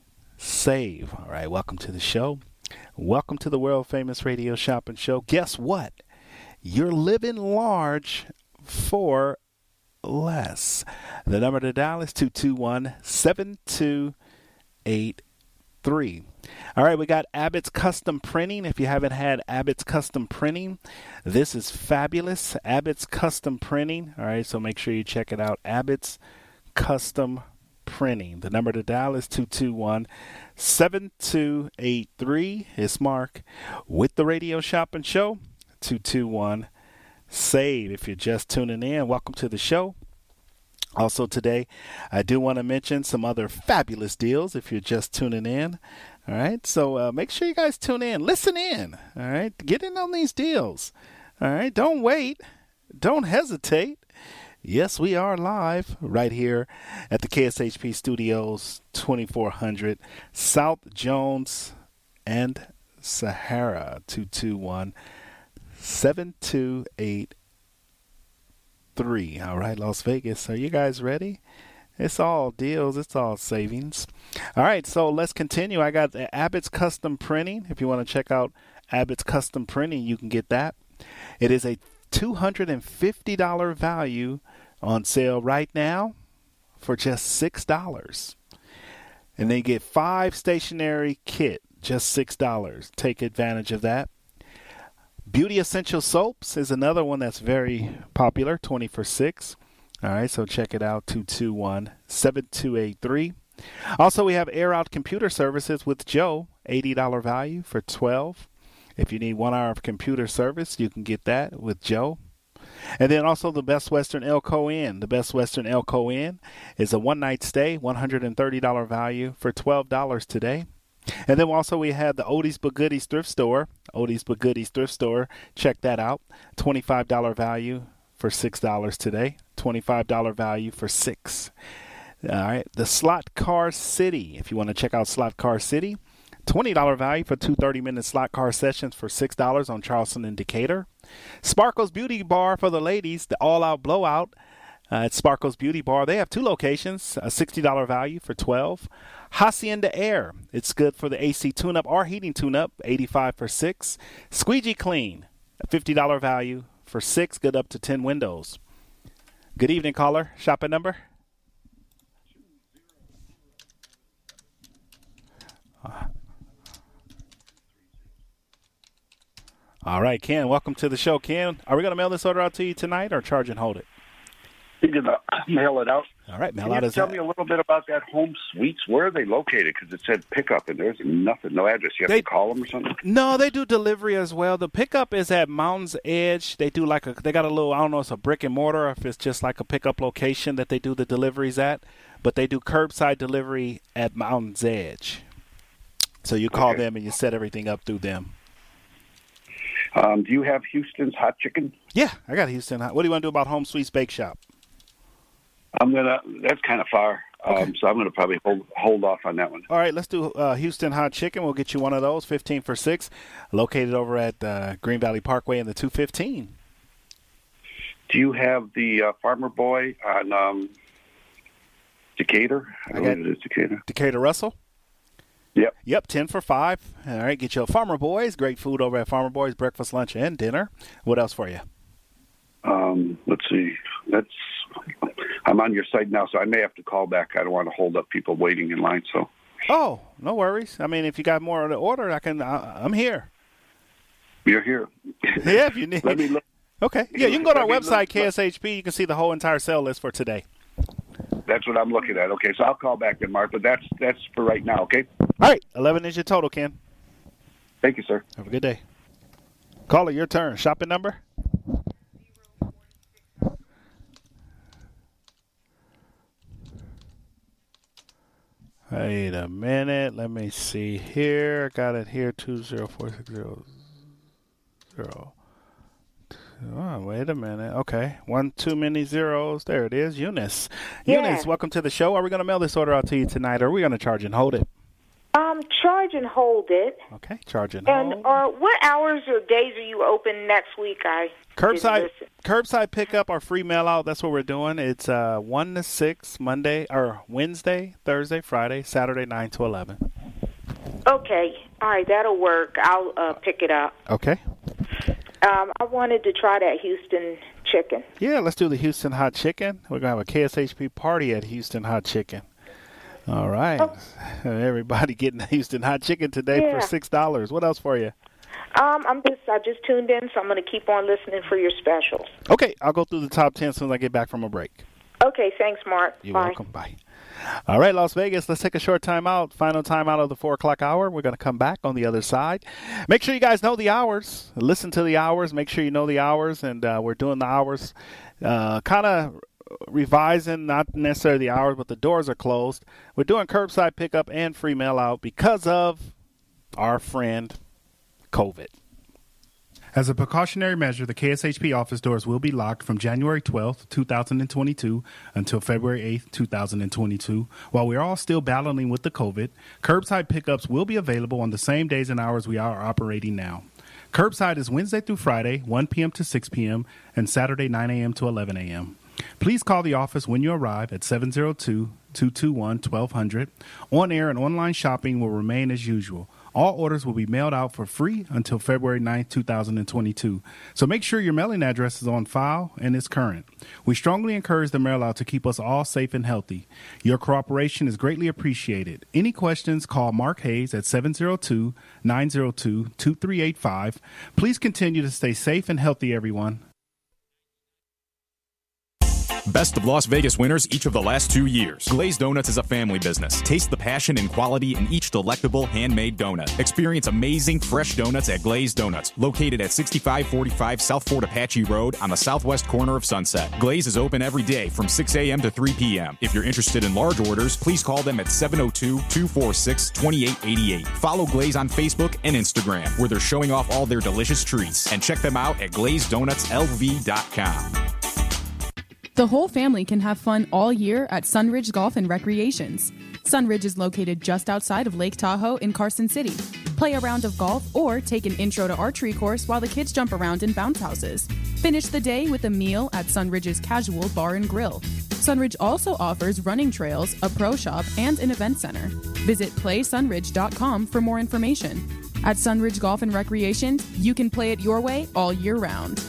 SAVE. All right, welcome to the show. Welcome to the world-famous Radio Shopping Show. Guess what? You're living large for less. The number to dial is two two one, seven two eight three. All right, we got Abbott's Custom Printing. If you haven't had Abbott's Custom Printing, this is fabulous. Abbott's Custom Printing. All right, so make sure you check it out. Abbott's Custom Printing. The number to dial is two two one, seven two eight three. It's Mark with the Radio Shopping Show, two two one, SAVE. If you're just tuning in, welcome to the show. Also today, I do want to mention some other fabulous deals if you're just tuning in. All right, so uh, make sure you guys tune in. Listen in, all right? Get in on these deals, all right? Don't wait. Don't hesitate. Yes, we are live right here at the K S H P Studios, twenty-four hundred South Jones and Sahara, two two one, seven two eight three. All right, Las Vegas, are you guys ready? It's all deals. It's all savings. All right, so let's continue. I got Abbott's Custom Printing. If you want to check out Abbott's Custom Printing, you can get that. It is a two hundred fifty dollars value on sale right now for just six dollars. And they get five stationery kit, just six dollars. Take advantage of that. Beauty Essential Soaps is another one that's very popular, twenty for six. All right, so check it out, two two one, seven two eight three. Also, we have Air Out Computer Services with Joe, eighty dollars value for twelve dollars. If you need one hour of computer service, you can get that with Joe. And then also the Best Western Elko Inn. The Best Western Elko Inn is a one-night stay, one hundred thirty dollars value for twelve dollars today. And then also we have the Odie's But Goodies Thrift Store. Odie's But Goodies Thrift Store. Check that out. twenty-five dollars value for six dollars today. twenty-five dollars value for six dollars. All right. The Slot Car City. If you want to check out Slot Car City, twenty dollars value for two thirty-minute slot car sessions for six dollars on Charleston and Decatur. Sparkle's Beauty Bar for the ladies, the all-out blowout uh, at Sparkle's Beauty Bar. They have two locations, a sixty dollars value for twelve dollars. Hacienda Air, it's good for the A C tune-up or heating tune-up, eighty-five dollars for six dollars. Squeegee Clean, a fifty dollars value for six, good up to ten windows. Good evening, caller. Shopping number? Uh, all right, Ken, welcome to the show. Ken, are we going to mail this order out to you tonight or charge and hold it? You're going to mail it out. All right, mail Can out you is tell that. me a little bit about that Home Suites? Where are they located? Because it said pickup, and there's nothing, no address. You have They- to call them or something? No, they do delivery as well. The pickup is at Mountain's Edge. They do like a, they got a little, I don't know if it's a brick and mortar or if it's just like a pickup location that they do the deliveries at. But they do curbside delivery at Mountain's Edge. So you call Okay. them and you set everything up through them. Um, do you have Houston's Hot Chicken? Yeah, I got Houston. What do you want to do about Home Sweets Bake Shop? I'm gonna. That's kind of far, um, so I'm gonna probably hold hold off on that one. All right, let's do uh, Houston Hot Chicken. We'll get you one of those, fifteen for six, located over at uh, Green Valley Parkway in the two fifteen. Do you have the uh, Farmer Boy on um, Decatur? I, I believe got it is Decatur. Decatur Russell? Yep. Yep, ten for five. All right, get your Farmer Boys. Great food over at Farmer Boys, breakfast, lunch, and dinner. What else for you? Um, let's see. That's. I'm on your site now, so I may have to call back. I don't want to hold up people waiting in line. So. Oh, no worries. I mean, if you got more to order, I can. Uh, I'm here. You're here. Yeah, if you need. Let me look. Okay. Yeah, you can go to our Let me website, look. K S H P. You can see the whole entire sale list for today. That's what I'm looking at. Okay, so I'll call back then, Mark. But that's that's for right now. Okay. All right, eleven is your total, Ken. Thank you, sir. Have a good day. Caller, your turn. Shopping number? Wait a minute. Let me see here. Got it here. Two zero four six zero zero. Oh, wait a minute. Okay. One too many zeros. There it is. Eunice. Yeah. Eunice, welcome to the show. Are we going to mail this order out to you tonight, or are we going to charge and hold it? Um, charge and hold it. Okay. Charge and And hold. uh, what hours or days are you open next week? I Curbside didn't listen. curbside pickup or free mail out. That's what we're doing. It's uh, one to six Monday or Wednesday, Thursday, Friday, Saturday nine to eleven. Okay, all right, that'll work. I'll uh, pick it up. Okay. Um, I wanted to try that Houston chicken. Yeah, let's do the Houston Hot Chicken. We're gonna have a K S H P party at Houston Hot Chicken. All right. Oh. Everybody getting Houston Hot Chicken today Yeah. for six dollars. What else for you? Um, I'm just I just tuned in, so I'm going to keep on listening for your specials. Okay, I'll go through the top ten as soon as I get back from a break. Okay, thanks, Mark. You're Bye. welcome. Bye. All right, Las Vegas, let's take a short time out. Final time out of the four o'clock hour. We're going to come back on the other side. Make sure you guys know the hours. Listen to the hours. Make sure you know the hours. And uh, we're doing the hours uh, kind of revising, not necessarily the hours, but the doors are closed. We're doing curbside pickup and free mail out because of our friend COVID. As a precautionary measure, the K S H P office doors will be locked from January twelfth, twenty twenty-two until February eighth, twenty twenty-two. While we are all still battling with the COVID, curbside pickups will be available on the same days and hours we are operating now. Curbside is Wednesday through Friday, one p.m. to six p.m., and Saturday, nine a.m. to eleven a.m. Please call the office when you arrive at seven oh two, two two one, one two zero zero. On-air and online shopping will remain as usual. All orders will be mailed out for free until February ninth, twenty twenty-two. So make sure your mailing address is on file and is current. We strongly encourage the mail out to keep us all safe and healthy. Your cooperation is greatly appreciated. Any questions, call Mark Hayes at seven oh two, nine oh two, two three eight five. Please continue to stay safe and healthy, everyone. Best of Las Vegas winners each of the last two years. Glazed Donuts is a family business. Taste the passion and quality in each delectable handmade donut. Experience amazing fresh donuts at Glazed Donuts, located at sixty-five forty-five South Fort Apache Road on the southwest corner of Sunset. Glaze is open every day from six a.m. to three p.m. If you're interested in large orders, please call them at seven oh two, two four six, two eight eight eight. Follow Glaze on Facebook and Instagram, where they're showing off all their delicious treats. And check them out at glazed donuts l v dot com. The whole family can have fun all year at Sunridge Golf and Recreations. Sunridge is located just outside of Lake Tahoe in Carson City. Play a round of golf or take an intro to archery course while the kids jump around in bounce houses. Finish the day with a meal at Sunridge's Casual Bar and Grill. Sunridge also offers running trails, a pro shop, and an event center. Visit play sunridge dot com for more information. At Sunridge Golf and Recreations, you can play it your way all year round.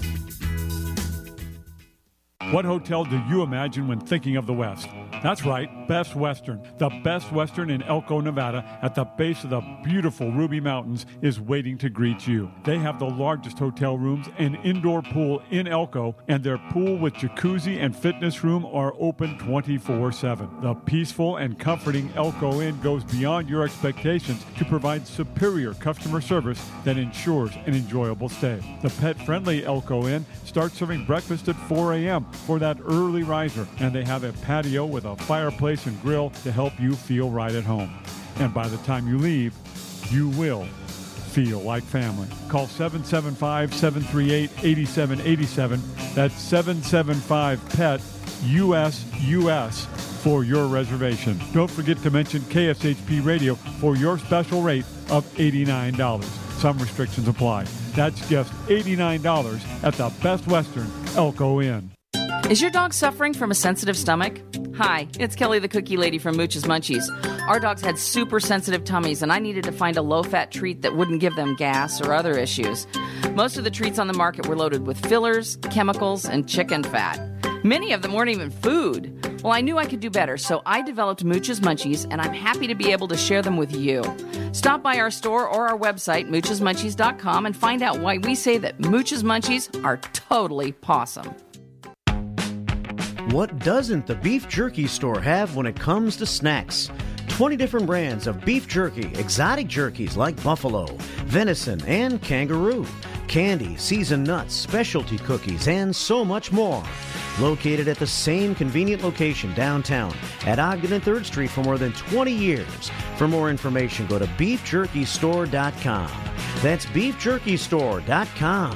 What hotel do you imagine when thinking of the West? That's right, Best Western. The Best Western in Elko, Nevada, at the base of the beautiful Ruby Mountains, is waiting to greet you. They have the largest hotel rooms and indoor pool in Elko, and their pool with jacuzzi and fitness room are open twenty-four seven. The peaceful and comforting Elko Inn goes beyond your expectations to provide superior customer service that ensures an enjoyable stay. The pet-friendly Elko Inn starts serving breakfast at four a.m. for that early riser, and they have a patio with a fireplace and grill to help you feel right at home. And by the time you leave, you will feel like family. Call seven seven five, seven three eight, eight seven eight seven. That's seven seven five P E T U S U S for your reservation. Don't forget to mention K S H P Radio for your special rate of eighty-nine dollars. Some restrictions apply. That's just eighty-nine dollars at the Best Western Elko Inn. Is your dog suffering from a sensitive stomach? Hi, it's Kelly the Cookie Lady from Mooch's Munchies. Our dogs had super sensitive tummies, and I needed to find a low-fat treat that wouldn't give them gas or other issues. Most of the treats on the market were loaded with fillers, chemicals, and chicken fat. Many of them weren't even food. Well, I knew I could do better, so I developed Mooch's Munchies, and I'm happy to be able to share them with you. Stop by our store or our website, mooches munchies dot com, and find out why we say that Mooch's Munchies are totally pawsome. What doesn't the Beef Jerky store have when it comes to snacks? twenty different brands of beef jerky, exotic jerkies like buffalo, venison, and kangaroo, candy, seasoned nuts, specialty cookies, and so much more. Located at the same convenient location downtown at Ogden and third Street for more than twenty years. For more information, go to beef jerky store dot com. That's beef jerky store dot com.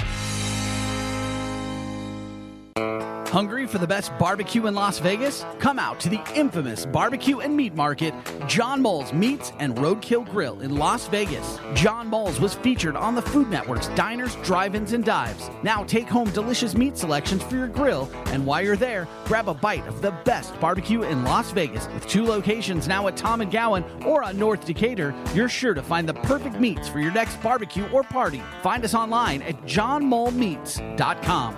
Hungry for the best barbecue in Las Vegas? Come out to the infamous Barbecue and Meat Market, John Mull's Meats and Roadkill Grill in Las Vegas. John Mull's was featured on the Food Network's Diners, Drive-Ins, and Dives. Now take home delicious meat selections for your grill, and while you're there, grab a bite of the best barbecue in Las Vegas. With two locations now at Tom and Gowan or on North Decatur, you're sure to find the perfect meats for your next barbecue or party. Find us online at john mull meats dot com.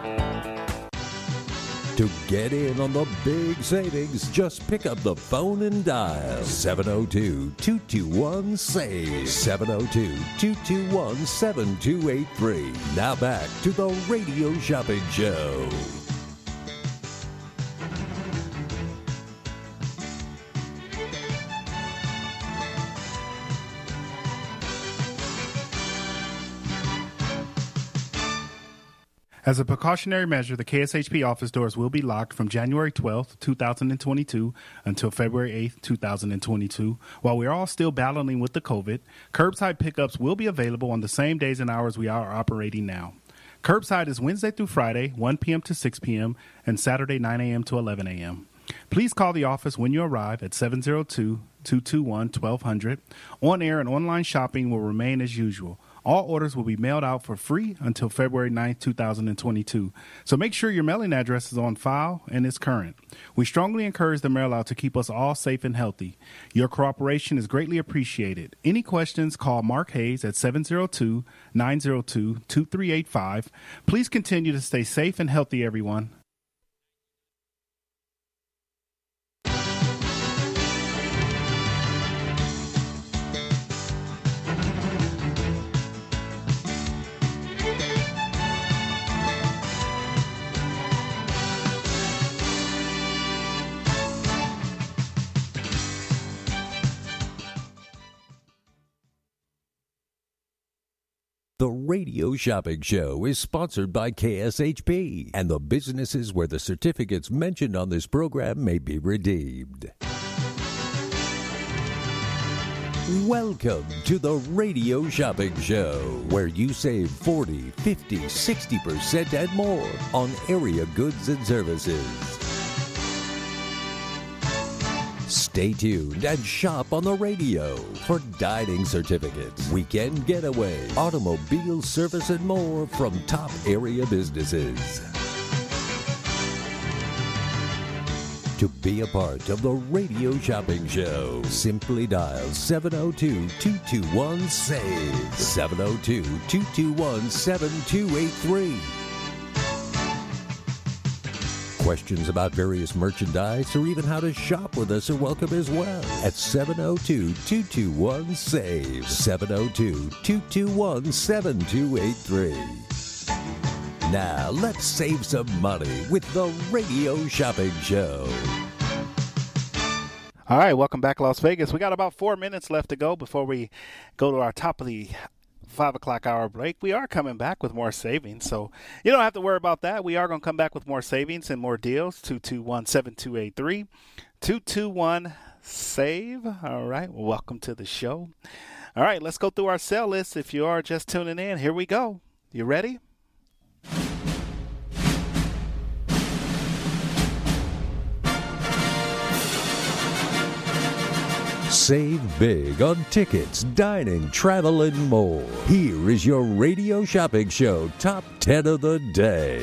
To get in on the big savings, just pick up the phone and dial seven oh two, two two one, SAVE, seven oh two, two two one, seven two eight three. Now back to the Radio Shopping Show. As a precautionary measure, the K S H P office doors will be locked from January twelfth, twenty twenty-two until February eighth, twenty twenty-two. While we are all still battling with the COVID, curbside pickups will be available on the same days and hours we are operating now. Curbside is Wednesday through Friday, one p.m. to six p.m., and Saturday, nine a.m. to eleven a.m. Please call the office when you arrive at seven oh two, two two one, one two zero zero. On-air and online shopping will remain as usual. All orders will be mailed out for free until February ninth, twenty twenty-two. So make sure your mailing address is on file and is current. We strongly encourage the mail out to keep us all safe and healthy. Your cooperation is greatly appreciated. Any questions, call Mark Hayes at seven oh two, nine oh two, two three eight five. Please continue to stay safe and healthy, everyone. The Radio Shopping Show is sponsored by K S H P and the businesses where the certificates mentioned on this program may be redeemed. Welcome to the Radio Shopping Show, where you save forty, fifty, sixty percent and more on area goods and services. Stay tuned and shop on the radio for dining certificates, weekend getaway, automobile service, and more from top area businesses. To be a part of the Radio Shopping Show, simply dial seven oh two, two two one, SAVE, seven oh two, two two one, seven two eight three. Questions about various merchandise or even how to shop with us are welcome as well at seven oh two, two two one, SAVE, seven oh two, two two one, seven two eight three. Now, let's save some money with the Radio Shopping Show. All right, welcome back, Las Vegas. We got about four minutes left to go before we go to our top of the five o'clock hour break. We are coming back with more savings, so you don't have to worry about that. We are going to come back with more savings and more deals. two two one, seven two eight three, two two one, SAVE. All right, well, welcome to the show. All right, let's go through our sale list. If you are just tuning in, here we go. You ready? Save big on tickets, dining, travel, and more. Here is your Radio Shopping Show Top ten of the Day.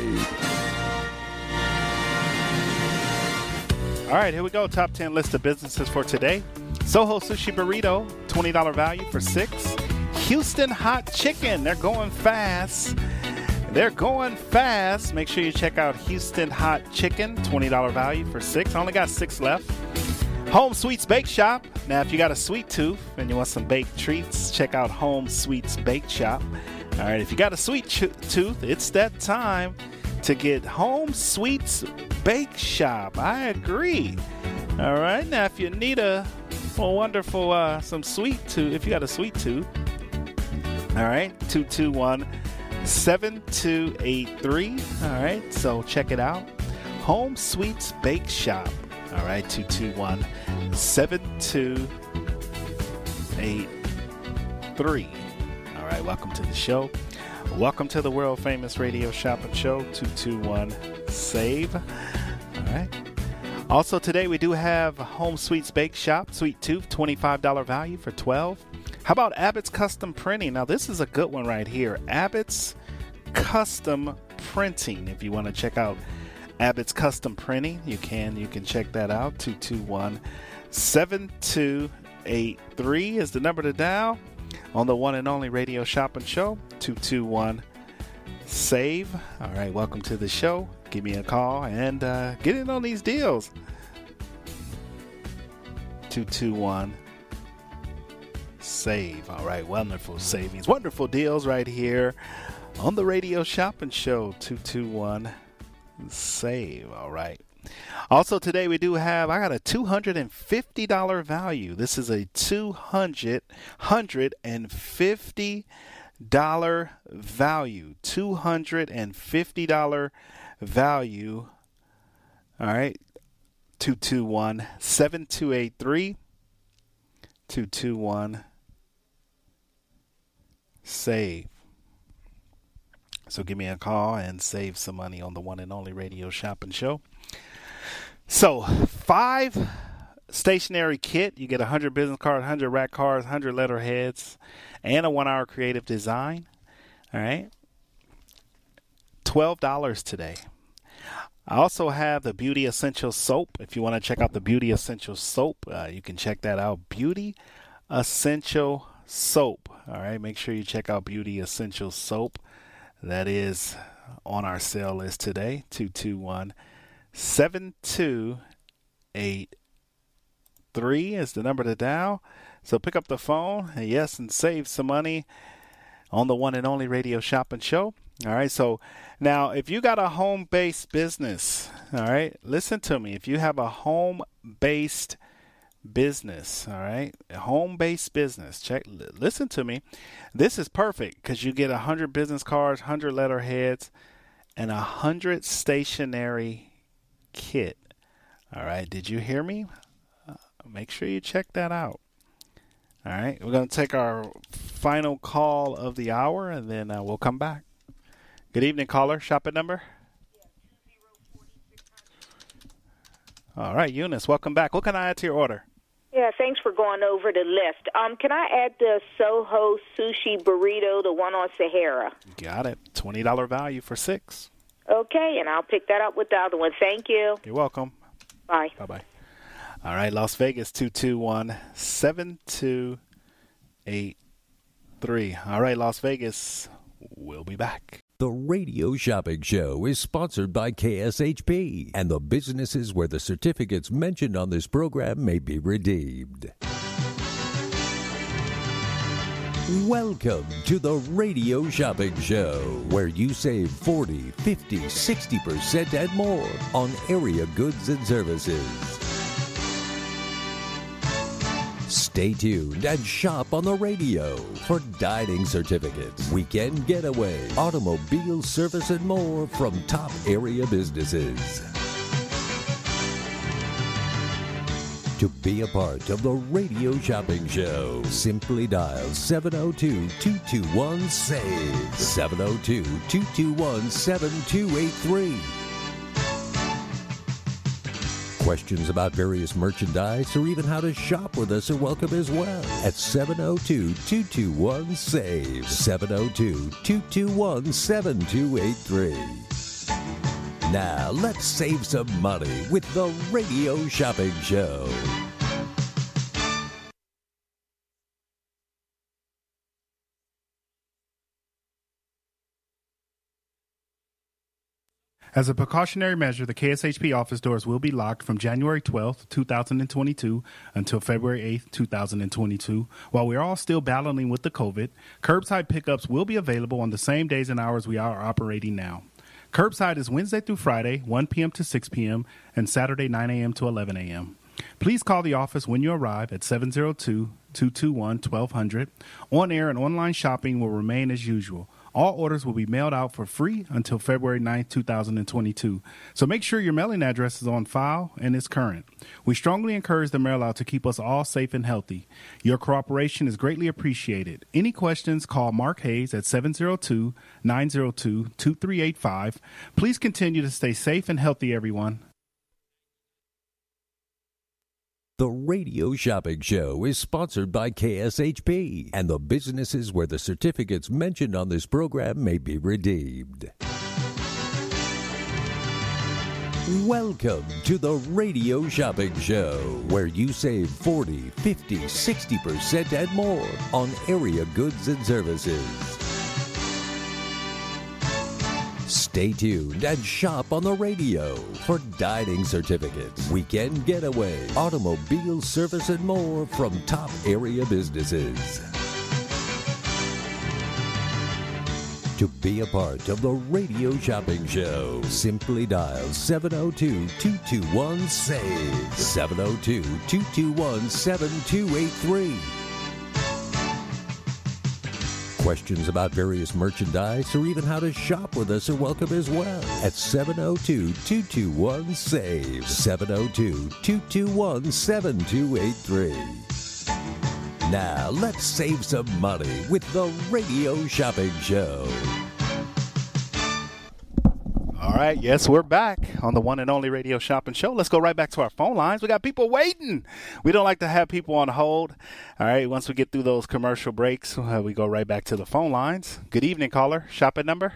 All right, here we go. Top ten list of businesses for today. Soho Sushi Burrito, twenty dollars value for six. Houston Hot Chicken, they're going fast. They're going fast. Make sure you check out Houston Hot Chicken, twenty dollars value for six. I only got six left. Home Sweets Bake Shop. Now, if you got a sweet tooth and you want some baked treats, check out Home Sweets Bake Shop. All right, if you got a sweet ch- tooth, it's that time to get Home Sweets Bake Shop. I agree. All right, now if you need a, a wonderful, uh, some sweet tooth, if you got a sweet tooth, all right, two two one, seven two eight three. All right, so check it out. Home Sweets Bake Shop. All right, two two one, seven two eight three. All right, welcome to the show. Welcome to the world famous Radio Shopping Show, two two one, SAVE. All right. Also today we do have Home Sweets Bake Shop, Sweet Tooth, twenty-five dollars value for twelve dollars. How about Abbott's Custom Printing? Now this is a good one right here. Abbott's Custom Printing. If you want to check out Abbott's Custom Printing, you can you can check that out. two two one, seven two eight three is the number to dial on the one and only Radio Shopping Show, two two one, SAVE. All right, welcome to the show. Give me a call and uh, get in on these deals. two two one, SAVE. All right, wonderful savings, wonderful deals right here on the Radio Shopping Show, two two one, SAVE. All right. Also today we do have, I got a two hundred fifty dollars value. This is a two hundred fifty dollars value. two hundred fifty dollars value. All right. two two one, seven two eight three. two two one save. So give me a call and save some money on the one and only radio shopping show. So five stationary kit. You get one hundred business cards, one hundred rack cards, one hundred letterheads, and a one-hour creative design. All right. twelve dollars today. I also have the Beauty Essential Soap. If you want to check out the Beauty Essential Soap, uh, you can check that out. Beauty Essential Soap. All right. Make sure you check out Beauty Essential Soap. That is on our sale list today. two two one, seven two eight three is the number to dial. So pick up the phone, and yes, and save some money on the one and only radio shopping show. All right. So now, if you got a home-based business, all right, listen to me. If you have a home-based business, all right, a home-based business, check, listen to me. This is perfect because you get one hundred business cards, one hundred letterheads, and one hundred stationary kit. All right. Did you hear me? Uh, make sure you check that out. All right. We're going to take our final call of the hour, and then uh, we'll come back. Good evening, caller. Shopping number? All right, Eunice, welcome back. What can I add to your order? Yeah, thanks for going over the list. Um, can I add the Soho Sushi Burrito, the one on Sahara? Got it. twenty dollars value for six. Okay, and I'll pick that up with the other one. Thank you. You're welcome. Bye. Bye-bye. All right, Las Vegas, two two one, seven two eight three. All right, Las Vegas, we'll be back. The Radio Shopping Show is sponsored by K S H P and the businesses where the certificates mentioned on this program may be redeemed. Welcome to the Radio Shopping Show, where you save forty, fifty, sixty percent and more on area goods and services. Stay tuned and shop on the radio for dining certificates, weekend getaway, automobile service, and more from top area businesses. To be a part of the Radio Shopping Show, simply dial seven oh two, two two one, SAVE, seven oh two, two two one, seven two eight three. Questions about various merchandise or even how to shop with us are welcome as well at seven oh two, two two one, SAVE, seven oh two, two two one, seven two eight three. Now, let's save some money with the Radio Shopping Show. As a precautionary measure, the K S H P office doors will be locked from January twelfth, two thousand twenty-two until February eighth, two thousand twenty-two. While we're all still battling with the COVID, curbside pickups will be available on the same days and hours we are operating now. Curbside is Wednesday through Friday, one p.m. to six p.m., and Saturday, nine a.m. to eleven a.m. Please call the office when you arrive at seven oh two, two two one, one two zero zero. On-air and online shopping will remain as usual. All orders will be mailed out for free until February ninth, two thousand twenty-two. So make sure your mailing address is on file and is current. We strongly encourage the mail out to keep us all safe and healthy. Your cooperation is greatly appreciated. Any questions, call Mark Hayes at seven oh two, nine oh two, two three eight five. Please continue to stay safe and healthy, everyone. The Radio Shopping Show is sponsored by K S H P and the businesses where the certificates mentioned on this program may be redeemed. Welcome to the Radio Shopping Show, where you save forty, fifty, sixty percent and more on area goods and services. Stay tuned and shop on the radio for dining certificates, weekend getaway, automobile service, and more from top area businesses. To be a part of the Radio Shopping Show, simply dial seven oh two, two two one, SAVE, seven oh two, two two one, seven two eight three. Questions about various merchandise or even how to shop with us are welcome as well at seven oh two, two two one, SAVE, seven oh two, two two one, seven two eight three. Now, let's save some money with the Radio Shopping Show. All right, yes, we're back on the one and only Radio Shopping Show. Let's go right back to our phone lines. We got people waiting. We don't like to have people on hold. All right, once we get through those commercial breaks, uh, we go right back to the phone lines. Good evening, caller. Shopping number?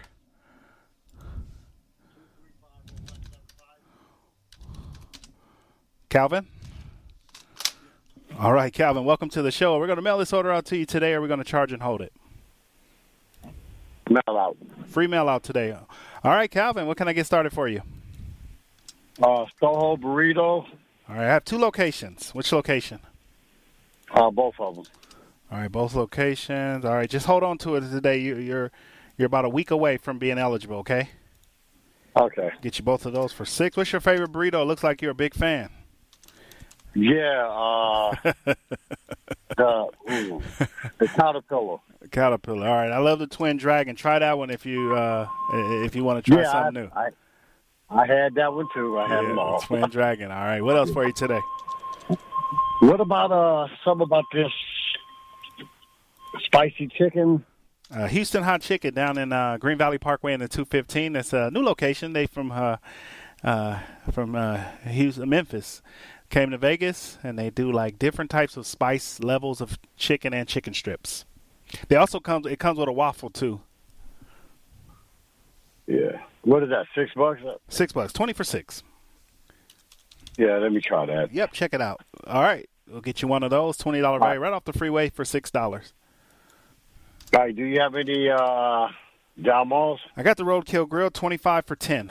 Calvin? All right, Calvin, welcome to the show. We're going to mail this order out to you today, or we're going to charge and hold it? Mail out. Free mail out today. All right, Calvin, what can I get started for you? Uh, Soho Burrito. All right, I have two locations. Which location? Uh, both of them. All right, both locations. All right, just hold on to it today. You, you're you're about a week away from being eligible, okay? Okay. Get you both of those for six. What's your favorite burrito? It looks like you're a big fan. Yeah, uh, the, ooh, the Caterpillar. Caterpillar. All right, I love the Twin Dragon. Try that one if you uh, if you want to try yeah, something I, new. I, I had that one too. I had yeah, them all. Twin Dragon. All right, what else for you today? What about uh, something about this spicy chicken? Uh, Houston Hot Chicken down in uh, Green Valley Parkway in the two fifteen. It's a new location. They from uh, uh, from uh, Houston, Memphis. Came to Vegas, and they do like different types of spice levels of chicken and chicken strips. They also comes it comes with a waffle too. Yeah. What is that? Six bucks? Six bucks. Twenty for six. Yeah, let me try that. Yep, check it out. All right, we'll get you one of those twenty dollar value right off the freeway for six dollars. All right. Do you have any uh, Down Malls? I got the Roadkill Grill, twenty five for ten.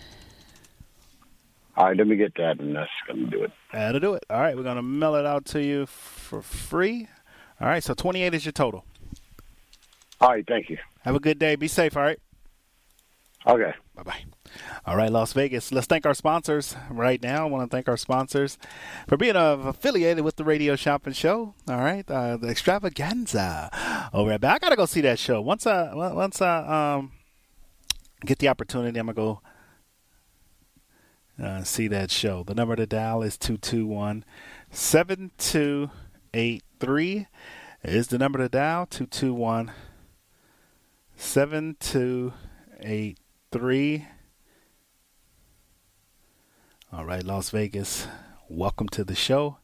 All right, let me get that, and that's going to do it. That'll do it. All right, we're going to mail it out to you for free. All right, so twenty-eight is your total. All right, thank you. Have a good day. Be safe, all right? Okay. Bye-bye. All right, Las Vegas. Let's thank our sponsors right now. I want to thank our sponsors for being uh, affiliated with the Radio Shopping Show. All right, uh, the Extravaganza over at back. I got to go see that show. Once I, once I um, get the opportunity, I'm going to go Uh, see that show. The number to dial is two two one, seven two eight three. Is the number to dial, two two one, seven two eight three. All right, Las Vegas, welcome to the show.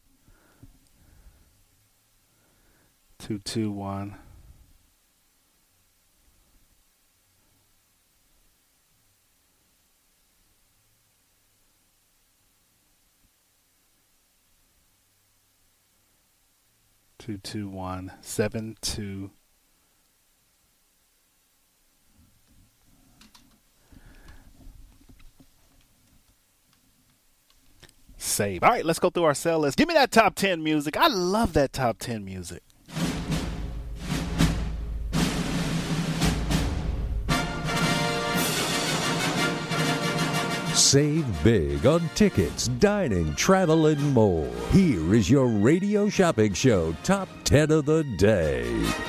two two one. Two two one seven two. Save. All right, let's go through our sale list. Give me that top ten music. I love that top ten music. Save big on tickets, dining, travel, and more. Here is your Radio Shopping Show Top ten of the Day.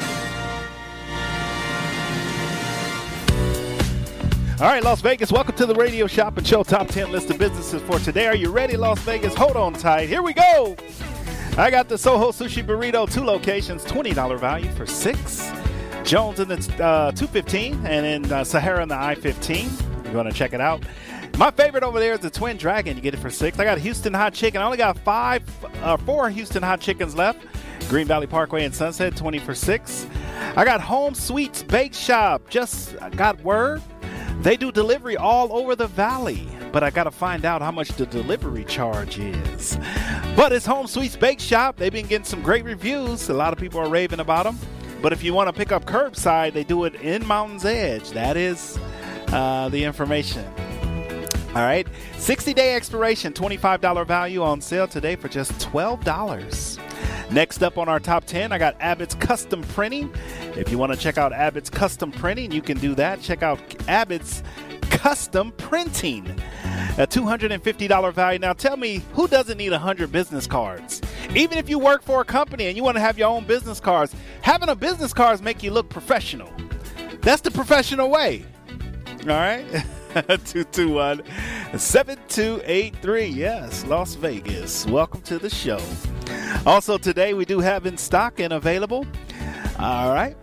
All right, Las Vegas, welcome to the Radio Shopping Show Top ten list of businesses for today. Are you ready, Las Vegas? Hold on tight. Here we go. I got the Soho Sushi Burrito, two locations, twenty dollar value for six. Jones in the uh, two fifteen and in uh, Sahara in the I fifteen. You're going to check it out. My favorite over there is the Twin Dragon. You get it for six. I got Houston Hot Chicken. I only got five, uh, four Houston Hot Chickens left. Green Valley Parkway and Sunset, twenty for six. I got Home Sweets Bake Shop. Just got word. They do delivery all over the valley, but I got to find out how much the delivery charge is. But it's Home Sweets Bake Shop. They've been getting some great reviews. A lot of people are raving about them. But if you want to pick up curbside, they do it in Mountain's Edge. That is uh, the information. All right, sixty-day expiration, twenty-five dollar value on sale today for just twelve dollars. Next up on our top ten, I got Abbott's Custom Printing. If you want to check out Abbott's Custom Printing, you can do that. Check out Abbott's Custom Printing. A two hundred fifty dollars value. Now tell me, who doesn't need one hundred business cards? Even if you work for a company and you want to have your own business cards, having a business cards make you look professional. That's the professional way. All right? two two one, seven two eight three. Yes, Las Vegas. Welcome to the show. Also today we do have in stock and available. All right.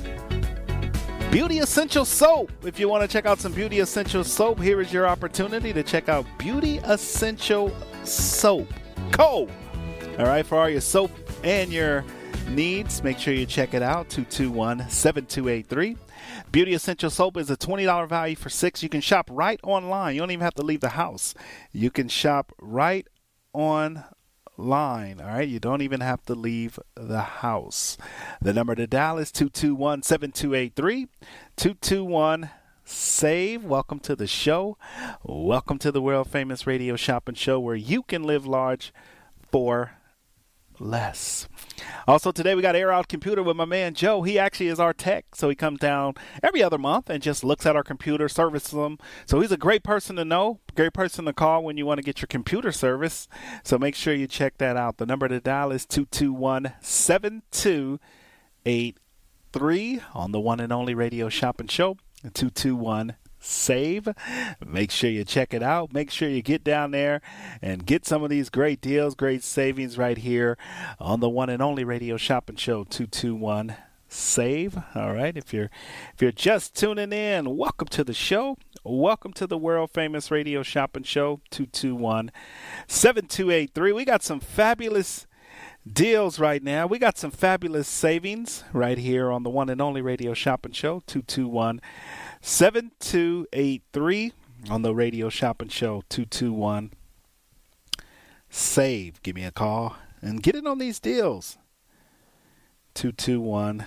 Beauty Essential Soap. If you want to check out some Beauty Essential Soap, here is your opportunity to check out Beauty Essential Soap Co. All right, for all your soap and your needs, make sure you check it out. two two one, seven two eight three. Beauty Essential Soap is a twenty dollars value for six. You can shop right online. You don't even have to leave the house. You can shop right online. Line, all right? You don't even have to leave the house. The number to dial is two two one, seven two eight three. two two one, SAVE. Welcome to the show. Welcome to the world famous radio shopping show where you can live large for less. Also today we got Air Out Computer with my man Joe. He actually is our tech, so he comes down every other month and just looks at our computer, services them. So he's a great person to know, great person to call when you want to get your computer service. So make sure you check that out. The number to dial is two two one, seven two eight three on the one and only radio shopping show. two two one SAVE. Make sure you check it out. Make sure you get down there and get some of these great deals, great savings right here on the one and only radio shopping show. two two one SAVE. All right. If you're if you're just tuning in, welcome to the show. Welcome to the world famous radio shopping show. two two one, seven two eight three. We got some fabulous deals right now. We got some fabulous savings right here on the one and only radio shopping show. two two one, seven two eight three on the radio shopping show. two two one SAVE. Give me a call and get in on these deals. two two one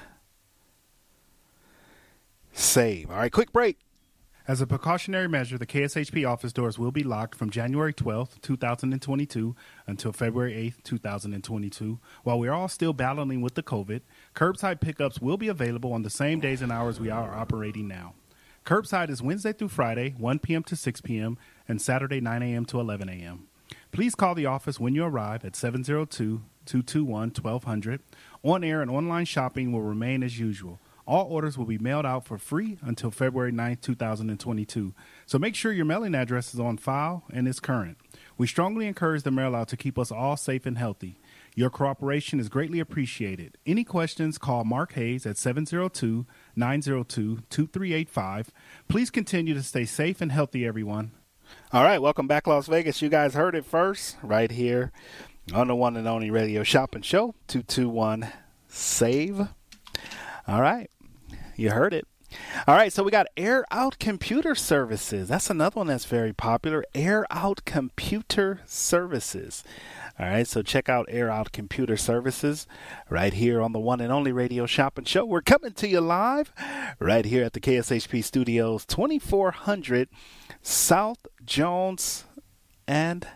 SAVE. All right, quick break. As a precautionary measure, the K S H P office doors will be locked from January twelfth, two thousand twenty-two until February eighth, two thousand twenty-two. While we are all still battling with the COVID, curbside pickups will be available on the same days and hours we are operating now. Curbside is Wednesday through Friday, one p.m. to six p.m., and Saturday, nine a.m. to eleven a.m. Please call the office when you arrive at seven oh two, two two one, one two zero zero. On-air and online shopping will remain as usual. All orders will be mailed out for free until February ninth, two thousand twenty-two. So make sure your mailing address is on file and is current. We strongly encourage the mail out to keep us all safe and healthy. Your cooperation is greatly appreciated. Any questions, call Mark Hayes at seven oh two, nine oh two, two three eight five. Please continue to stay safe and healthy, everyone. All right, welcome back, Las Vegas. You guys heard it first right here on the one and only radio shopping show. two two one SAVE. All right. You heard it. All right, so we got Air Out Computer Services. That's another one that's very popular. Air Out Computer Services. All right, so check out Air Out Computer Services right here on the one and only radio shopping show. We're coming to you live right here at the K S H P Studios, twenty-four hundred South Jones and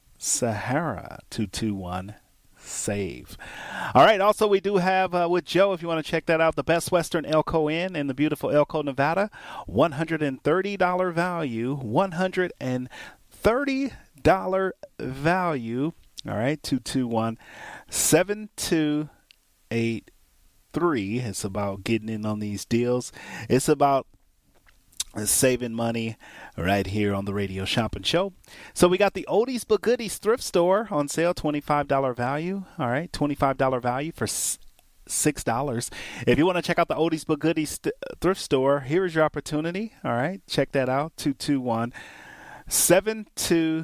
Sahara. two two one SAVE. All right. Also, we do have uh, with Joe, if you want to check that out, the Best Western Elko Inn in the beautiful Elko, Nevada. one hundred thirty dollars value. one hundred thirty dollars value. All right. two two one, seven two eight three. It's about getting in on these deals. It's about saving money right here on the radio shopping show. So we got the Oldies but Goodies thrift store on sale, twenty-five dollars value. All right, twenty-five dollars value for six dollars. If you want to check out the Oldies but Goodies st- thrift store, here is your opportunity. All right, check that out. two two one, seven two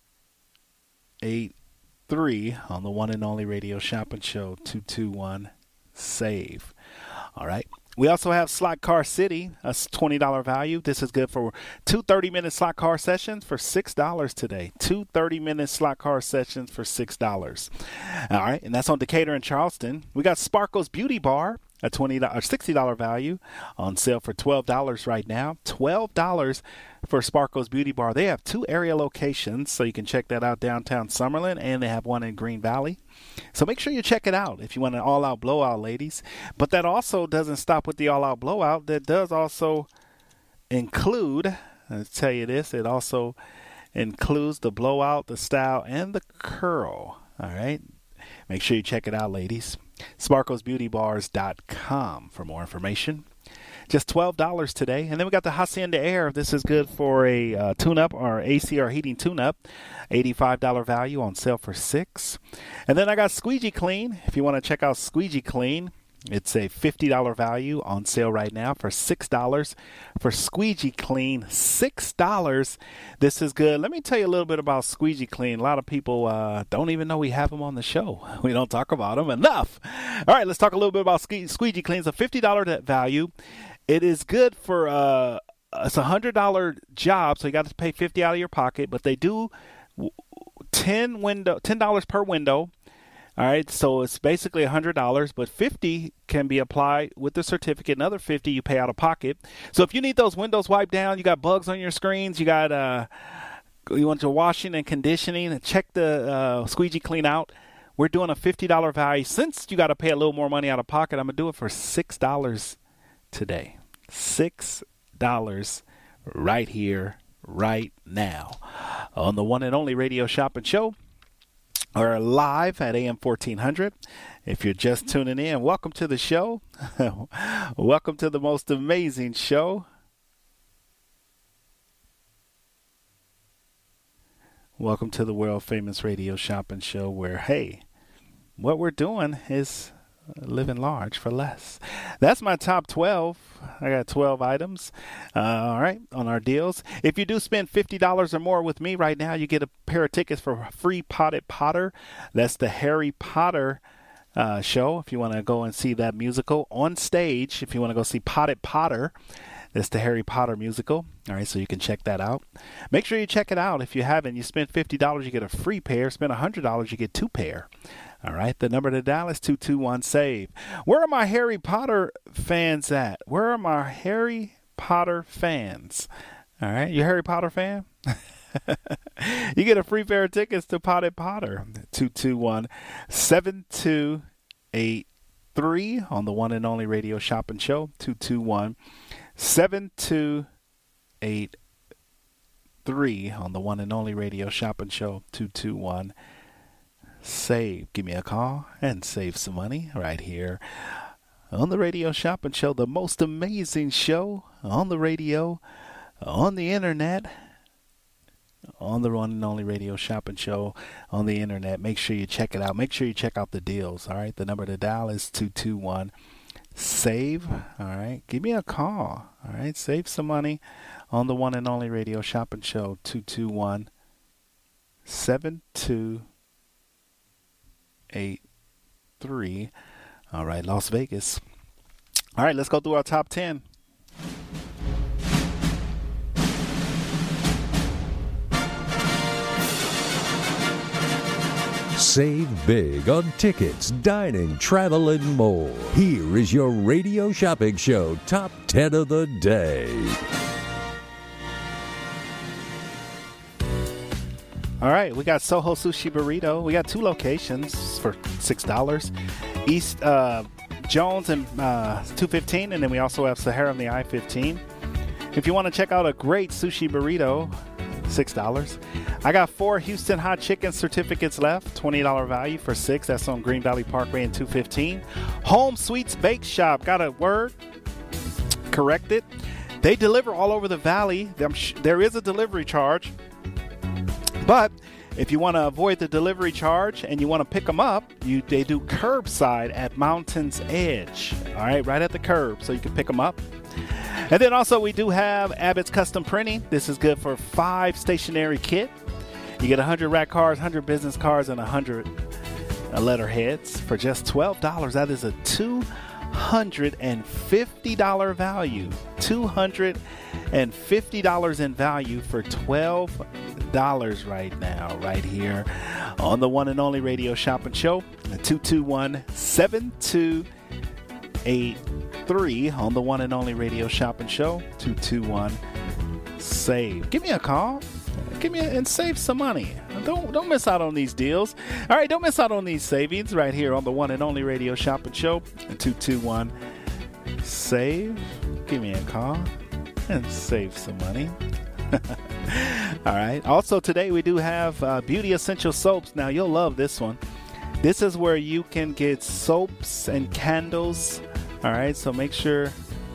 eight three on the one and only radio shopping show. two two one SAVE. All right. We also have Slot Car City, a twenty dollars value. This is good for two thirty-minute slot car sessions for six dollars today. Two thirty-minute slot car sessions for six dollars. All right, and that's on Decatur and Charleston. We got Sparkle's Beauty Bar, a twenty or sixty dollars value, on sale for twelve dollars right now. twelve dollars for Sparkle's Beauty Bar. They have two area locations, so you can check that out downtown Summerlin, and they have one in Green Valley. So make sure you check it out if you want an all-out blowout, ladies. But that also doesn't stop with the all-out blowout. That does also include, I'll tell you this, it also includes the blowout, the style, and the curl. All right. Make sure you check it out, ladies. sparkles beauty bars dot com for more information. Just twelve dollars today. And then we got the Hacienda Air. This is good for a uh, tune-up or A C R heating tune-up. eighty-five dollars value on sale for six. And then I got Squeegee Clean. If you want to check out Squeegee Clean, it's a fifty dollars value on sale right now for six dollars. For Squeegee Clean, six dollars. This is good. Let me tell you a little bit about Squeegee Clean. A lot of people uh, don't even know we have them on the show. We don't talk about them enough. All right, let's talk a little bit about Squeegee Clean. It's a fifty dollars value. It is good for, uh, it's a one hundred dollars job, so you got to pay fifty dollars out of your pocket, but they do ten window, ten dollars per window. All right, so it's basically one hundred dollars, but fifty dollars can be applied with the certificate. Another fifty dollars you pay out of pocket. So if you need those windows wiped down, you got bugs on your screens, you got uh, you want your washing and conditioning, and check the uh, Squeegee Clean out. We're doing a fifty dollars value. Since you got to pay a little more money out of pocket, I'm going to do it for six dollars today. six dollars right here, right now on the one and only Radio Shop and Show. Or live at A M fourteen hundred. If you're just tuning in, welcome to the show. Welcome to the most amazing show. Welcome to the world famous Radio Shop and Show where, hey, what we're doing is living large for less. That's my top twelve. I got twelve items. Uh, all right, on our deals. If you do spend fifty dollars or more with me right now, you get a pair of tickets for Free Potted Potter. That's the Harry Potter uh, show. If you want to go and see that musical on stage, if you want to go see Potted Potter, that's the Harry Potter musical. All right, so you can check that out. Make sure you check it out. If you haven't, you spend fifty dollars, you get a free pair. Spend one hundred dollars, you get two pair. All right, the number to dial is two two one, save. Where are my Harry Potter fans at? Where are my Harry Potter fans? All right, you a Harry Potter fan? You get a free pair of tickets to Potted Potter. two two one, seven two eight three on the one and only Radio Shop and Show. two two one, seven two eight three on the one and only Radio Shop and Show. two two one save. Give me a call and save some money right here on the Radio Shop and Show, the most amazing show on the radio, on the internet, on the one and only Radio Shop and Show on the internet. Make sure you check it out. Make sure you check out the deals. All right, the number to dial is two two one save. All right, give me a call. All right, save some money on the one and only Radio Shop and Show. two two one, seven two eight three. All right, Las Vegas. All right, let's go through our top ten. Save big on tickets, dining, travel, and more. Here is your Radio Shopping Show Top ten of the day. All right, we got Soho Sushi Burrito. We got two locations for six dollars. East uh, Jones and uh, two fifteen, and then we also have Sahara on the I fifteen. If you want to check out a great sushi burrito, six dollars. I got four Houston Hot Chicken certificates left, twenty dollars value for six. That's on Green Valley Parkway and two fifteen. Home Sweets Bake Shop. Got a word? Correct it. They deliver all over the valley. There is a delivery charge. But if you want to avoid the delivery charge and you want to pick them up, you they do curbside at Mountain's Edge. All right, right at the curb, so you can pick them up. And then also we do have Abbott's Custom Printing. This is good for five stationery kit. You get one hundred rack cards, one hundred business cards, and one hundred letterheads for just twelve dollars. That is a two hundred fifty dollars value. two hundred fifty dollars in value for twelve dollars right now, right here on the one and only Radio Shop and Show. two two one, seven two eight three on the one and only Radio Shop and Show. two two one save. Give me a call. Give me a, and save some money. Don't don't miss out on these deals. All right, don't miss out on these savings right here on the one and only Radio Shop and Show. two two one save. Give me a call and save some money. All right. Also today we do have uh, Beauty Essential Soaps. Now you'll love this one. This is where you can get soaps and candles. All right. So make sure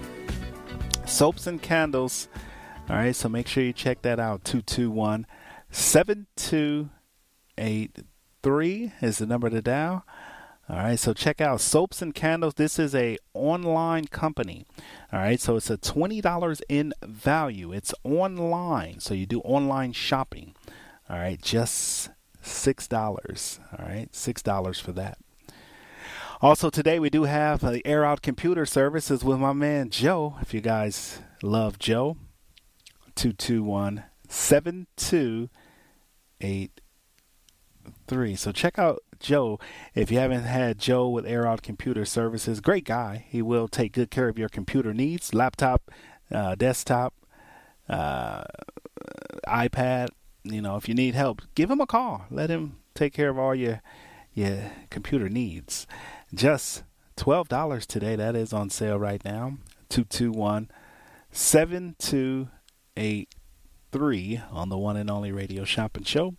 soaps and candles. All right. So make sure you check that out. two two one, seven two eight three is the number to dial. All right, so check out Soaps and Candles. This is a online company. All right, so it's a twenty dollars in value. It's online, so you do online shopping. All right, just six dollars. All right, six dollars for that. Also today we do have the Air Out Computer Services with my man Joe. If you guys love Joe, two two one, seven two eight three. So check out Joe if you haven't had Joe with Air Out Computer Services. Great guy. He will take good care of your computer needs, laptop, uh, desktop, uh, iPad. You know, if you need help, give him a call. Let him take care of all your your computer needs. Just twelve dollars today. That is on sale right now. two two one, seven two eight three on the one and only Radio Shopping Show.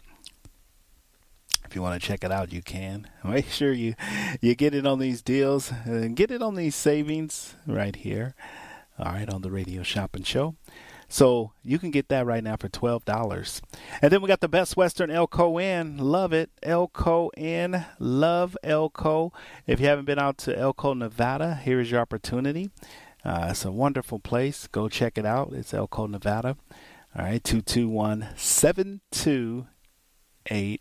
If you want to check it out, you can. Make sure you, you get it on these deals and get it on these savings right here. All right, on the Radio Shopping Show. So you can get that right now for twelve dollars. And then we got the Best Western Elko Inn. Love it. Elko Inn. Love Elko. If you haven't been out to Elko, Nevada, here is your opportunity. Uh, it's a wonderful place. Go check it out. It's Elko, Nevada. All right, two two one, seven two eight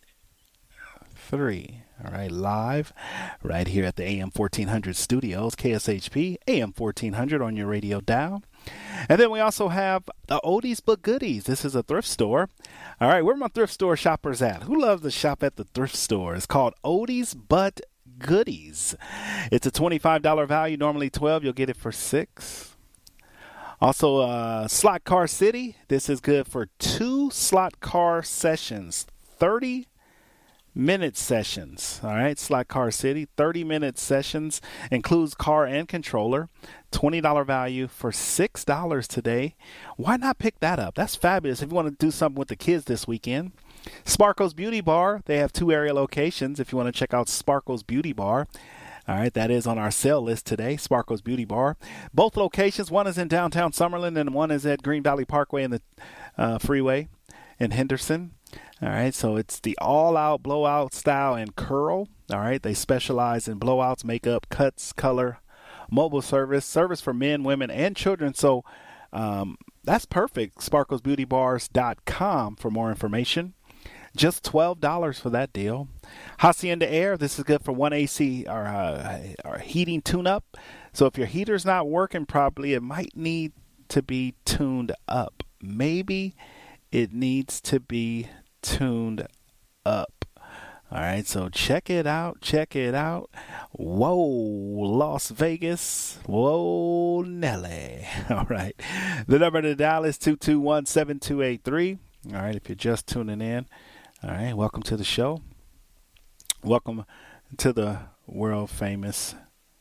three. All right, live right here at the A M fourteen hundred studios, K S H P, A M fourteen hundred on your radio dial. And then we also have the Oldies But Goodies. This is a thrift store. All right, where are my thrift store shoppers at? Who loves to shop at the thrift store? It's called Oldies But Goodies. It's a twenty-five dollars value, normally twelve dollars. You'll get it for six dollars. Also, uh, Slot Car City. This is good for two slot car sessions, thirty minute sessions. All right, Slot Car City, thirty minute sessions, includes car and controller, twenty dollars value for six dollars today. Why not pick that up? That's fabulous if you want to do something with the kids this weekend. Sparkle's Beauty Bar, they have two area locations if you want to check out Sparkle's Beauty Bar. All right, that is on our sale list today, Sparkle's Beauty Bar. Both locations, one is in downtown Summerlin and one is at Green Valley Parkway in the uh, freeway in Henderson. All right, so it's the all-out blowout style and curl. All right, they specialize in blowouts, makeup, cuts, color, mobile service, service for men, women, and children. So um, that's perfect. sparkles beauty bars dot com for more information. Just twelve dollars for that deal. Hacienda Air, this is good for one A C or, uh, or heating tune-up. So if your heater's not working properly, it might need to be tuned up. Maybe it needs to be tuned up. All right, so check it out. Check it out. Whoa, Las Vegas. Whoa, Nelly. All right. The number to dial is two two one, seven two eight three. All right, if you're just tuning in. All right, welcome to the show. Welcome to the world famous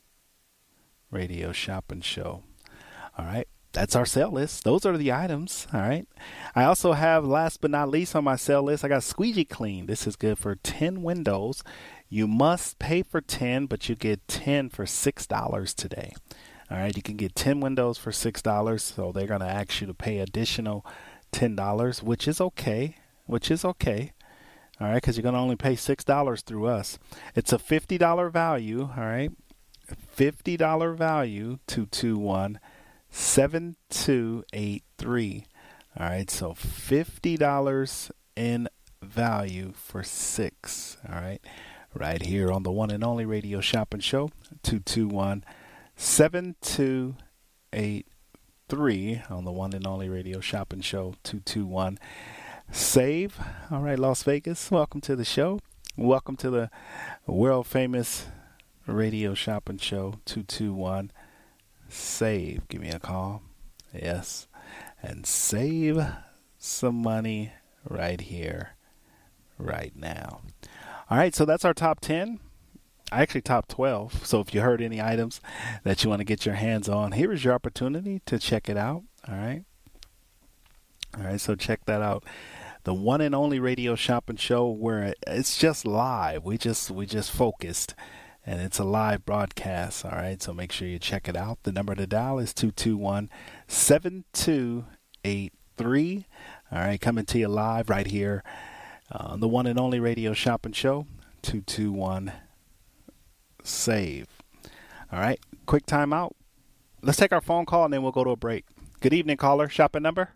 Radio Shopping Show. All right. That's our sale list. Those are the items. All right. I also have, last but not least on my sale list, I got Squeegee Clean. This is good for ten windows. You must pay for ten, but you get ten for six dollars today. All right. You can get ten windows for six dollars. So they're going to ask you to pay additional ten dollars, which is okay. Which is okay. All right. Because you're going to only pay six dollars through us. It's a fifty dollars value. All right. fifty dollars value, two two one, seven two eight three. All right, so fifty dollars in value for six. All right, right here on the one and only Radio Shopping Show, two two one, seven two eight three on the one and only Radio Shopping Show, two two one, save. All right, Las Vegas, welcome to the show. Welcome to the world famous Radio Shopping Show, two two one, save. Give me a call. Yes. And save some money right here, right now. All right, so that's our top ten. Actually, top twelve. So if you heard any items that you want to get your hands on, here is your opportunity to check it out. All right. All right, so check that out. The one and only radio shopping show where it's just live. We just we just focused, and it's a live broadcast. All right, so make sure you check it out. The number to dial is two two one, seven two eight three. All right, coming to you live right here on uh, the one and only radio shopping show, two two one, save. All right, quick time out. Let's take our phone call, and then we'll go to a break. Good evening, caller. Shopping number?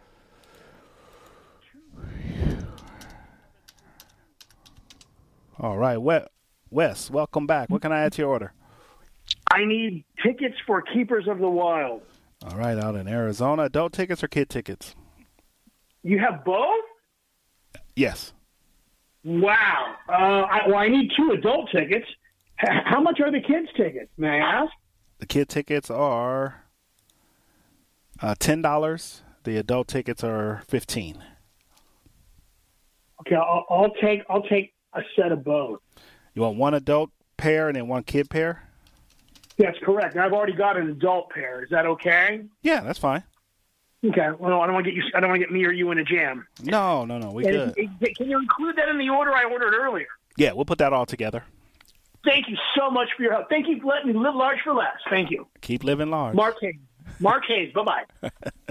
All right, Wes, welcome back. What can I add to your order? I need tickets for Keepers of the Wild. All right, out in Arizona. Adult tickets or kid tickets? You have both? Yes. Wow. Uh, I, well, I need two adult tickets. H- how much are the kids' tickets, may I ask? The kid tickets are uh, ten dollars. The adult tickets are fifteen dollars. Okay, I'll, I'll take I'll take a set of both. You want one adult pair and then one kid pair? That's correct. I've already got an adult pair. Is that okay? Yeah, that's fine. Okay. Well, I don't want to get you. I don't want to get me or you in a jam. No, no, no. We And good. it- it- Can you include that in the order I ordered earlier? Yeah, we'll put that all together. Thank you so much for your help. Thank you for letting me live large for less. Thank you. Keep living large. Mark Hayes. Mark Hayes. Bye-bye.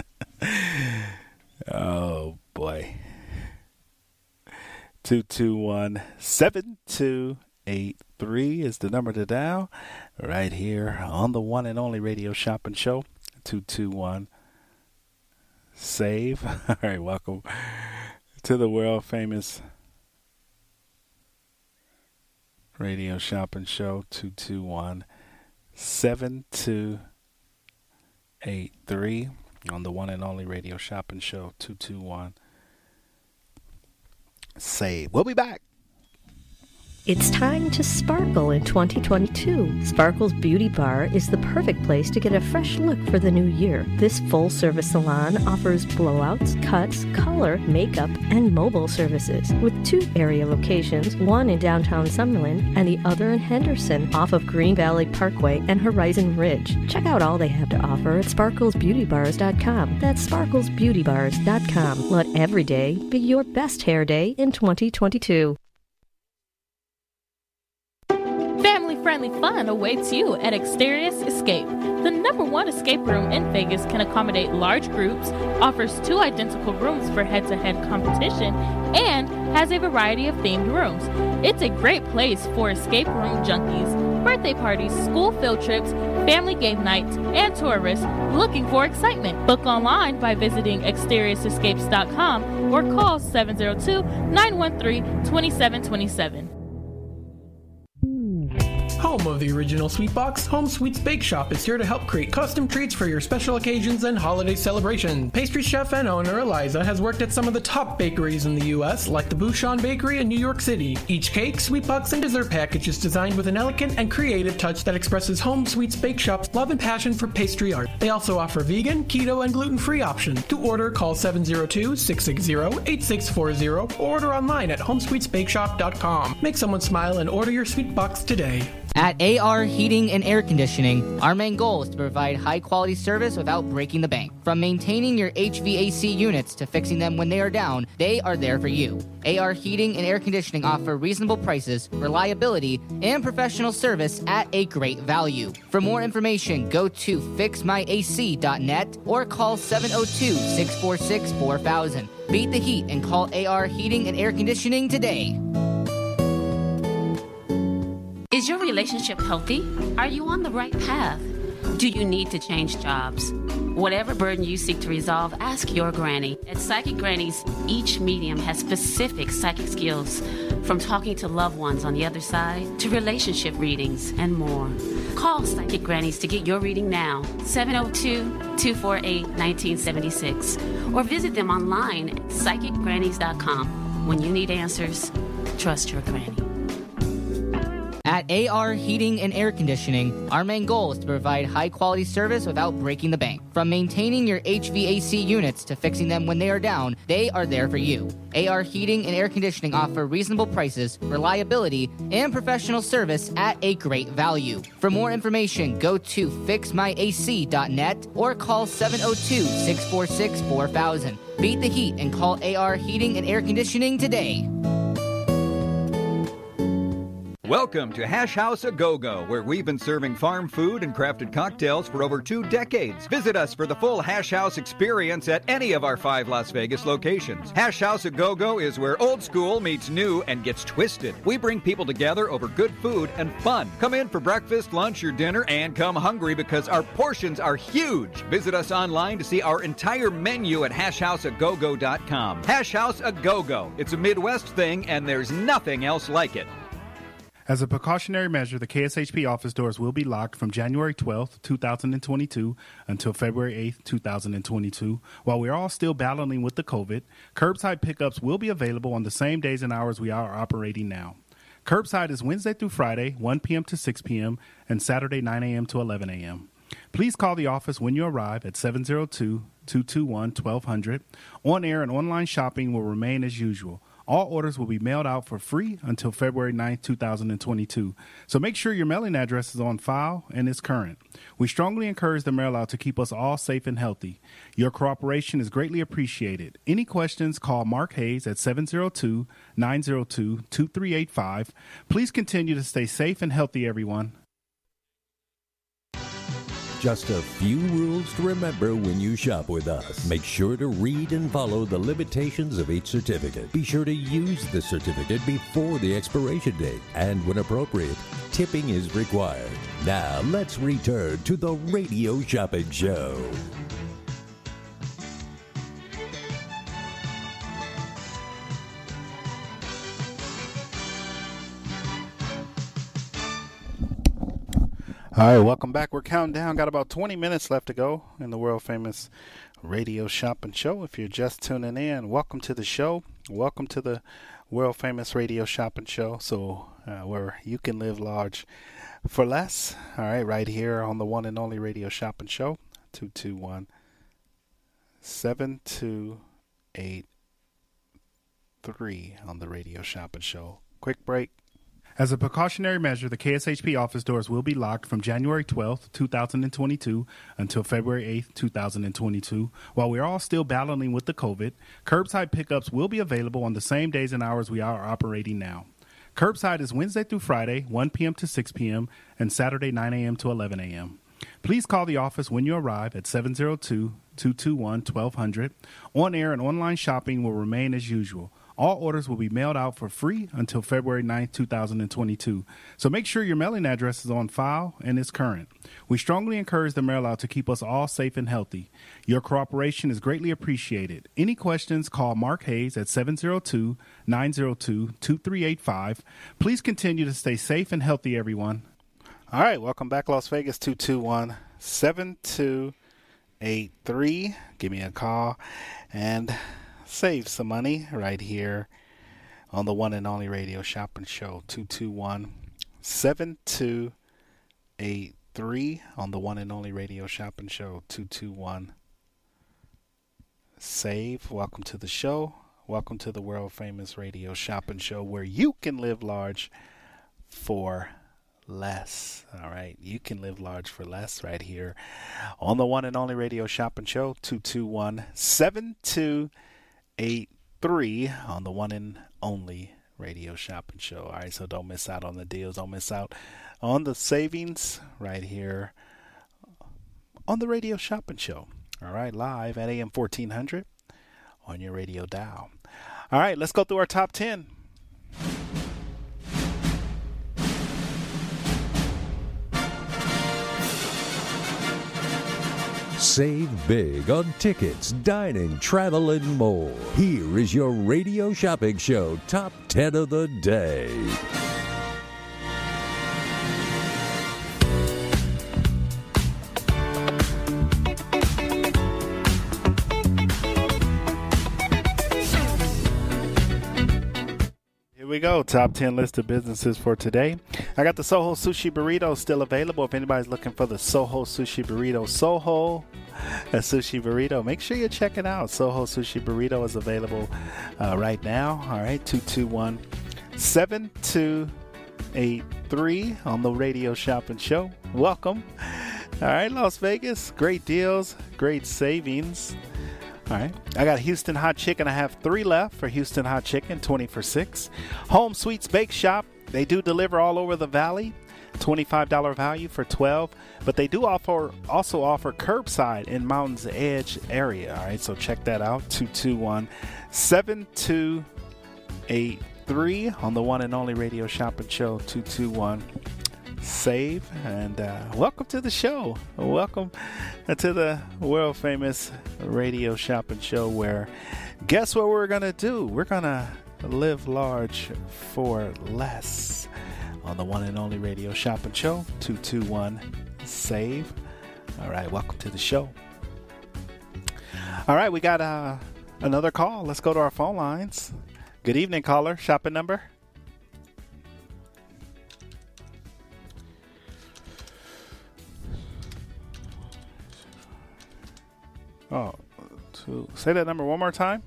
Oh, boy. two two one, seven two eight three is the number to dial right here on the one and only radio shopping show. two two one, save. All right, welcome to the world famous radio shopping show. Two two one, seven two eight three on the one and only radio shopping show. Two two one, save. We'll be back. It's time to sparkle in twenty twenty-two. Sparkle's Beauty Bar is the perfect place to get a fresh look for the new year. This full-service salon offers blowouts, cuts, color, makeup, and mobile services with two area locations, one in downtown Summerlin and the other in Henderson off of Green Valley Parkway and Horizon Ridge. Check out all they have to offer at sparkles beauty bars dot com. That's sparkles beauty bars dot com. Let every day be your best hair day in twenty twenty-two. Family-friendly fun awaits you at Exterius Escape. The number one escape room in Vegas can accommodate large groups, offers two identical rooms for head-to-head competition, and has a variety of themed rooms. It's a great place for escape room junkies, birthday parties, school field trips, family game nights, and tourists looking for excitement. Book online by visiting exterius escapes dot com or call seven zero two, nine one three, two seven two seven. Home of the original Sweet Box, Home Sweets Bake Shop is here to help create custom treats for your special occasions and holiday celebration. Pastry chef and owner Eliza has worked at some of the top bakeries in the U S, like the Bouchon Bakery in New York City. Each cake, Sweet Box, and dessert package is designed with an elegant and creative touch that expresses Home Sweets Bake Shop's love and passion for pastry art. They also offer vegan, keto, and gluten-free options. To order, call seven zero two, six six zero, eight six four zero or order online at home sweets bake shop dot com. Make someone smile and order your Sweet Box today. At A R Heating and Air Conditioning, our main goal is to provide high-quality service without breaking the bank. From maintaining your H V A C units to fixing them when they are down, they are there for you. A R Heating and Air Conditioning offer reasonable prices, reliability, and professional service at a great value. For more information, go to fix my A C dot net or call seven oh two, six four six, four thousand. Beat the heat and call A R Heating and Air Conditioning today. Is your relationship healthy? Are you on the right path? Do you need to change jobs? Whatever burden you seek to resolve, ask your granny. At Psychic Grannies, each medium has specific psychic skills, from talking to loved ones on the other side to relationship readings and more. Call Psychic Grannies to get your reading now, seven oh two, two four eight, one nine seven six, or visit them online at psychic grannies dot com. When you need answers, trust your granny. At A R Heating and Air Conditioning, our main goal is to provide high-quality service without breaking the bank. From maintaining your H V A C units to fixing them when they are down, they are there for you. A R Heating and Air Conditioning offer reasonable prices, reliability, and professional service at a great value. For more information, go to fix my A C dot net or call seven oh two, six four six, four thousand. Beat the heat and call A R Heating and Air Conditioning today. Welcome to Hash House A Go-Go, where we've been serving farm food and crafted cocktails for over two decades. Visit us for the full Hash House experience at any of our five Las Vegas locations. Hash House A Go-Go is where old school meets new and gets twisted. We bring people together over good food and fun. Come in for breakfast, lunch, or dinner, and come hungry because our portions are huge. Visit us online to see our entire menu at hash house a go go dot com. Hash House A Go-Go. It's a Midwest thing, and there's nothing else like it. As a precautionary measure, the K S H P office doors will be locked from January twelfth, twenty twenty-two until February eighth, twenty twenty-two. While we are all still battling with the COVID, curbside pickups will be available on the same days and hours we are operating now. Curbside is Wednesday through Friday, one p.m. to six p.m., and Saturday, nine a.m. to eleven a.m. Please call the office when you arrive at seven oh two, two two one, one two zero zero. On-air and online shopping will remain as usual. All orders will be mailed out for free until February ninth, twenty twenty-two. So make sure your mailing address is on file and is current. We strongly encourage the mail out to keep us all safe and healthy. Your cooperation is greatly appreciated. Any questions, call Mark Hayes at seven oh two, nine oh two, two three eight five. Please continue to stay safe and healthy, everyone. Just a few rules to remember when you shop with us. Make sure to read and follow the limitations of each certificate. Be sure to use the certificate before the expiration date. And when appropriate, tipping is required. Now, let's return to the Radio Shopping Show. All right, welcome back. We're counting down. Got about twenty minutes left to go in the world-famous Radio Shopping Show. If you're just tuning in, welcome to the show. Welcome to the world-famous Radio Shopping Show, so uh, where you can live large for less. All right, right here on the one and only Radio Shopping Show, two two one, seven two eight three on the Radio Shopping Show. Quick break. As a precautionary measure, the K S H P office doors will be locked from January twelfth, twenty twenty-two until February eighth, twenty twenty-two. While we are all still battling with the COVID, curbside pickups will be available on the same days and hours we are operating now. Curbside is Wednesday through Friday, one p.m. to six p.m., and Saturday, nine a.m. to eleven a.m. Please call the office when you arrive at seven oh two, two two one, one two zero zero. On-air and online shopping will remain as usual. All orders will be mailed out for free until February ninth, twenty twenty-two. So make sure your mailing address is on file and is current. We strongly encourage the mail out to keep us all safe and healthy. Your cooperation is greatly appreciated. Any questions, call Mark Hayes at seven oh two, nine oh two, two three eight five. Please continue to stay safe and healthy, everyone. All right, welcome back, Las Vegas, two two one, seven two eight three. Give me a call and save some money right here on the one and only Radio Shopping Show, two two one, seven two eight three on the one and only Radio Shopping Show, two two one, save. Welcome to the show. Welcome to the world famous Radio Shopping Show, where you can live large for less. All right, you can live large for less right here on the one and only Radio Shopping Show, two two one, seven two eight three on the one and only Radio Shopping Show. All right, so don't miss out on the deals. Don't miss out on the savings right here on the Radio Shopping Show. All right, live at A M fourteen hundred on your radio dial. All right, let's go through our top ten. Save big on tickets, dining, travel, and more. Here is your Radio Shopping Show Top ten of the Day. Here we go. Top ten list of businesses for today. I got the Soho Sushi Burrito still available. If anybody's looking for the Soho Sushi Burrito, Soho a Sushi Burrito, make sure you check it out. Soho Sushi Burrito is available uh, right now. All right, two two one, seven two eight three on the Radio Shopping Show. Welcome. All right, Las Vegas. Great deals, great savings. All right, I got Houston Hot Chicken. I have three left for Houston Hot Chicken, twenty for six. Home Sweets Bake Shop. They do deliver all over the valley. twenty-five dollars value for twelve, but they do offer also offer curbside in Mountain's Edge area. All right, so check that out. two two one, seven two eight three on the one and only Radio Shopping Show. Two two one save. And uh, welcome to the show. Welcome to the world famous Radio Shopping Show, where guess what we're gonna do? We're gonna live large for less on the one and only Radio Shopping Show. Two two one save. All right, welcome to the show. All right, we got uh, another call. Let's go to our phone lines. Good evening, caller. Shopping number? Oh, two. Say that number one more time.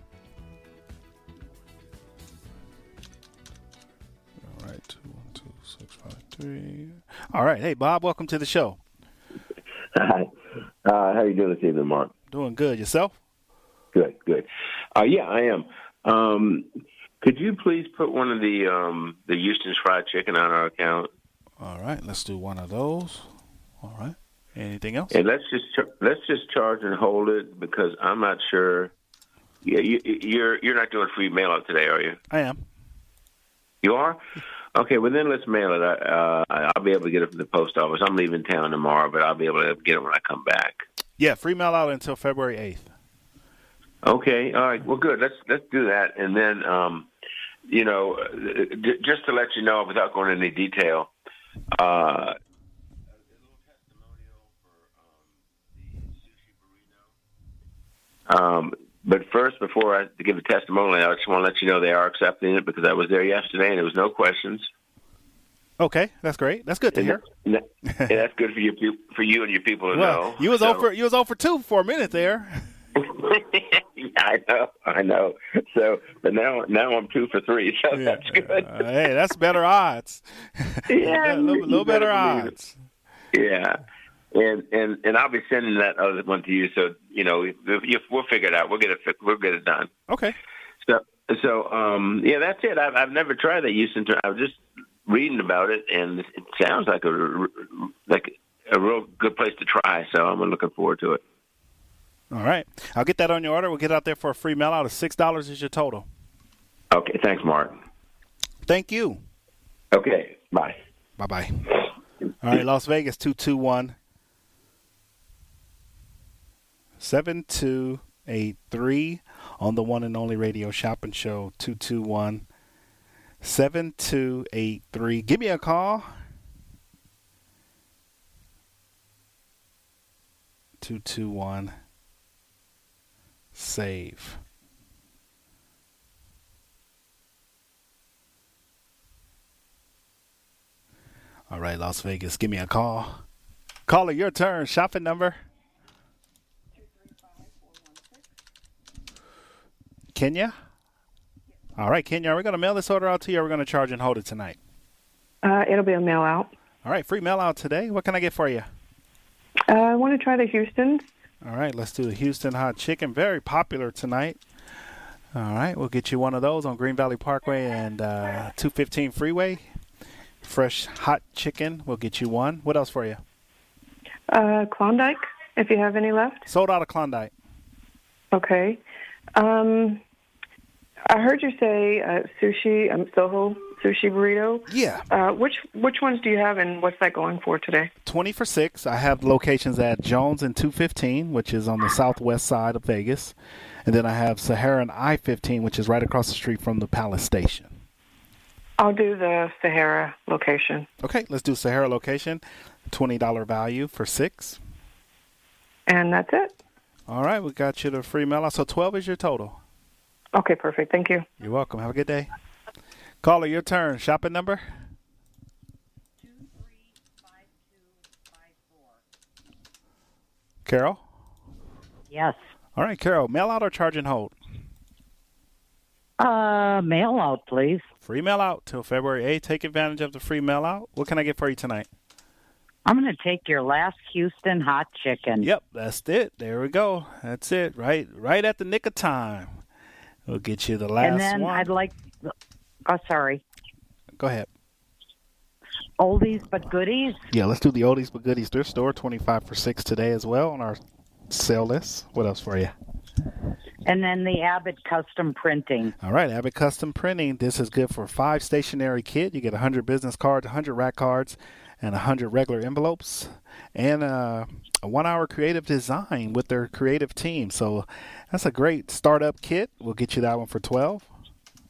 All right, two one two six five three. All right, hey Bob, welcome to the show. Hi, uh, how you doing this evening, Mark? Doing good. Yourself? Good, good. Uh, yeah, I am. Um, could you please put one of the um, the Houston's Fried Chicken on our account? All right, let's do one of those. All right. Anything else? And let's just ch- let's just charge and hold it, because I'm not sure. Yeah, you, you're you're not doing free mail out today, are you? I am. You are? Okay. Well, then let's mail it. Uh, I'll be able to get it from the post office. I'm leaving town tomorrow, but I'll be able to get it when I come back. Yeah, free mail out until February eighth. Okay. All right. Well, good. Let's let's do that, and then um, you know, d- just to let you know, without going into any detail. Uh, Um, but first, before I give a testimonial, I just want to let you know they are accepting it, because I was there yesterday and there was no questions. Okay, that's great. That's good to and hear. That, yeah, that's good for you, for you and your people to well, know. You was so. over. You was over two for a minute there. Yeah, I know, I know. So, but now, now I'm two for three. So yeah. That's good. Uh, hey, that's better odds. Yeah, a little, little better odds. It. Yeah. And, and and I'll be sending that other one to you, so you know if, if we'll figure it out. We'll get it. We'll get it done. Okay. So so um, yeah, that's it. I've I've never tried that Houston. I was just reading about it, and it sounds like a like a real good place to try. So I'm looking forward to it. All right, I'll get that on your order. We'll get out there for a free mail out of six dollars is your total. Okay. Thanks, Mark. Thank you. Okay. Bye. Bye bye. All right, Las Vegas two two one. seven two eight three on the one and only Radio Shopping Show. Two two one, seven two eight three. Give me a call. two two one save. All right, Las Vegas, give me a call. Caller, your turn. Shopping number. Kenya? All right, Kenya, are we going to mail this order out to you, or are we going to charge and hold it tonight? Uh, it'll be a mail out. All right, free mail out today. What can I get for you? Uh, I want to try the Houston's. All right, let's do the Houston Hot Chicken. Very popular tonight. All right, we'll get you one of those on Green Valley Parkway and uh, two fifteen Freeway. Fresh hot chicken. We'll get you one. What else for you? Uh, Klondike, if you have any left. Sold out of Klondike. Okay. Um, I heard you say uh, sushi, um, Soho Sushi Burrito. Yeah. Uh, which which ones do you have, and what's that going for today? twenty for six. I have locations at Jones and two fifteen, which is on the southwest side of Vegas. And then I have Sahara and I fifteen, which is right across the street from the Palace Station. I'll do the Sahara location. Okay, let's do Sahara location. twenty dollars value for six. And that's it. All right, we got you the free mail out. So twelve is your total. Okay, perfect. Thank you. You're welcome. Have a good day. Caller, your turn. Shopping number? Carol? Yes. All right, Carol, mail out or charge and hold? Uh, mail out, please. Free mail out till February eighth. Take advantage of the free mail out. What can I get for you tonight? I'm going to take your last Houston hot chicken. Yep, that's it. There we go. That's it. Right right at the nick of time. We'll get you the last and then one. I'd like, oh, sorry. Go ahead. Oldies but goodies? Yeah, let's do the oldies but goodies thrift store. twenty-five for six today as well on our sale list. What else for you? And then the Abbott Custom Printing. All right, Abbott Custom Printing. This is good for five stationary kit. You get one hundred business cards, one hundred rack cards, and one hundred regular envelopes, and uh, a one-hour creative design with their creative team. So that's a great startup kit. We'll get you that one for twelve dollars.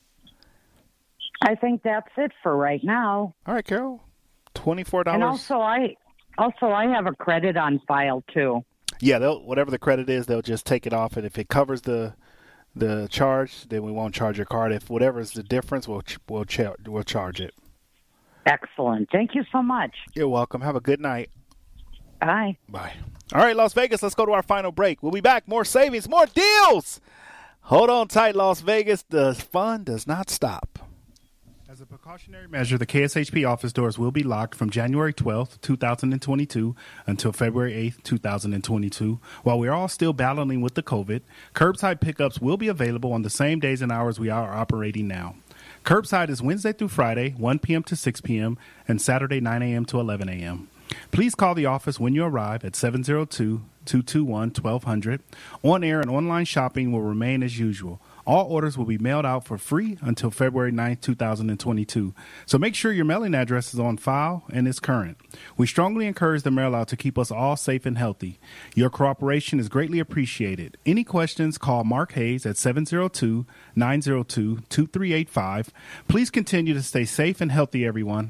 I think that's it for right now. All right, Carol. twenty-four dollars. And also, I also I have a credit on file, too. Yeah, they'll, whatever the credit is, they'll just take it off. And if it covers the the charge, then we won't charge your card. If whatever is the difference, we'll, we'll, char- we'll charge it. Excellent. Thank you so much. You're welcome. Have a good night. Bye. Bye. All right, Las Vegas, let's go to our final break. We'll be back. More savings, more deals. Hold on tight, Las Vegas. The fun does not stop. As a precautionary measure, the K S H P office doors will be locked from January twelfth, twenty twenty-two until February eighth, twenty twenty-two. While we're all still battling with the COVID, curbside pickups will be available on the same days and hours we are operating now. Curbside is Wednesday through Friday, one p.m. to six p.m., and Saturday, nine a.m. to eleven a.m. Please call the office when you arrive at seven oh two, two two one, one two zero zero. On-air and online shopping will remain as usual. All orders will be mailed out for free until February ninth, twenty twenty-two. So make sure your mailing address is on file and is current. We strongly encourage the mail out to keep us all safe and healthy. Your cooperation is greatly appreciated. Any questions, call Mark Hayes at seven oh two, nine oh two, two three eight five. Please continue to stay safe and healthy, everyone.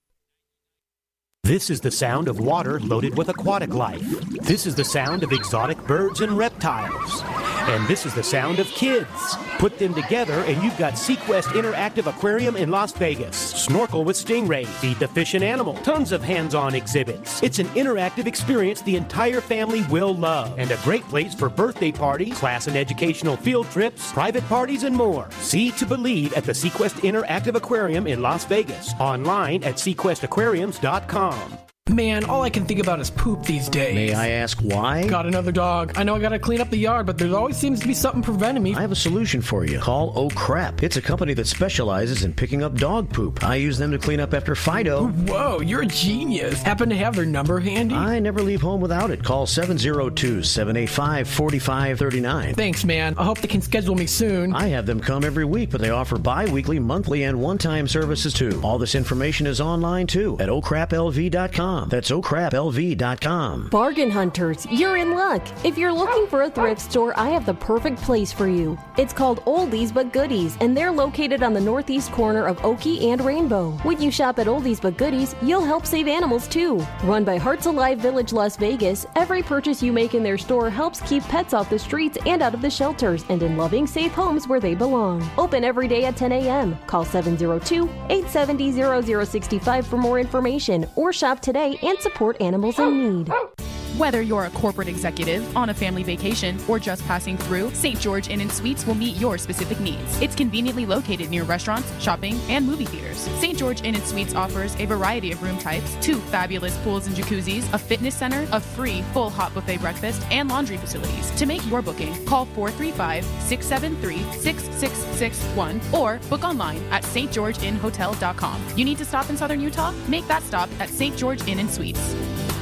This is the sound of water loaded with aquatic life. This is the sound of exotic birds and reptiles. And this is the sound of kids. Put them together and you've got Sequest Interactive Aquarium in Las Vegas. Snorkel with stingrays, feed the fish and animal, tons of hands-on exhibits. It's an interactive experience the entire family will love. And a great place for birthday parties, class and educational field trips, private parties, and more. See to believe at the Sequest Interactive Aquarium in Las Vegas. Online at sequest aquariums dot com. Man, all I can think about is poop these days. May I ask why? Got another dog. I know I gotta clean up the yard, but there always seems to be something preventing me. I have a solution for you. Call Oh Crap. It's a company that specializes in picking up dog poop. I use them to clean up after Fido. Whoa, you're a genius. Happen to have their number handy? I never leave home without it. Call seven oh two, seven eight five, four five three nine. Thanks, man. I hope they can schedule me soon. I have them come every week, but they offer bi-weekly, monthly, and one-time services too. All this information is online too at oh crap L V dot com. That's oh crap L V dot com. Bargain hunters, you're in luck. If you're looking for a thrift store, I have the perfect place for you. It's called Oldies But Goodies, and they're located on the northeast corner of Oakey and Rainbow. When you shop at Oldies But Goodies, you'll help save animals too. Run by Hearts Alive Village Las Vegas, every purchase you make in their store helps keep pets off the streets and out of the shelters and in loving, safe homes where they belong. Open every day at ten a.m. Call seven oh two, eight seven zero, zero zero six five for more information or shop today and support animals in need. Whether you're a corporate executive, on a family vacation, or just passing through, Saint George Inn and Suites will meet your specific needs. It's conveniently located near restaurants, shopping, and movie theaters. Saint George Inn and Suites offers a variety of room types, two fabulous pools and jacuzzis, a fitness center, a free full hot buffet breakfast, and laundry facilities. To make your booking, call four three five, six seven three, six six six one or book online at st george inn hotel dot com. You need to stop in Southern Utah? Make that stop at Saint George Inn and Suites.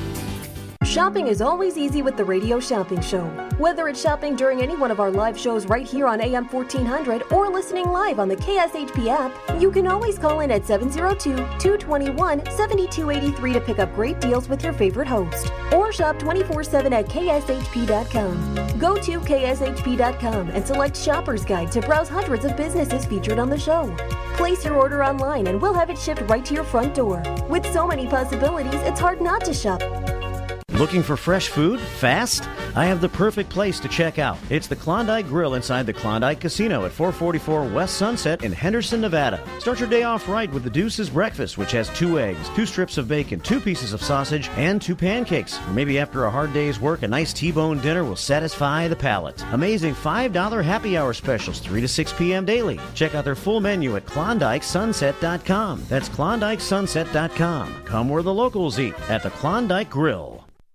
Shopping is always easy with the Radio Shopping Show. Whether it's shopping during any one of our live shows right here on A M fourteen hundred or listening live on the K S H P app, you can always call in at seven oh two, two two one, seven two eight three to pick up great deals with your favorite host. Or shop twenty-four seven at K S H P dot com. Go to K S H P dot com and select Shopper's Guide to browse hundreds of businesses featured on the show. Place your order online and we'll have it shipped right to your front door. With so many possibilities, it's hard not to shop. Looking for fresh food, fast? I have the perfect place to check out. It's the Klondike Grill inside the Klondike Casino at four forty-four West Sunset in Henderson, Nevada. Start your day off right with the Deuce's Breakfast, which has two eggs, two strips of bacon, two pieces of sausage, and two pancakes. Or maybe after a hard day's work, a nice T-bone dinner will satisfy the palate. Amazing five dollar happy hour specials, three to six p.m. daily. Check out their full menu at Klondike Sunset dot com. That's Klondike Sunset dot com. Come where the locals eat at the Klondike Grill.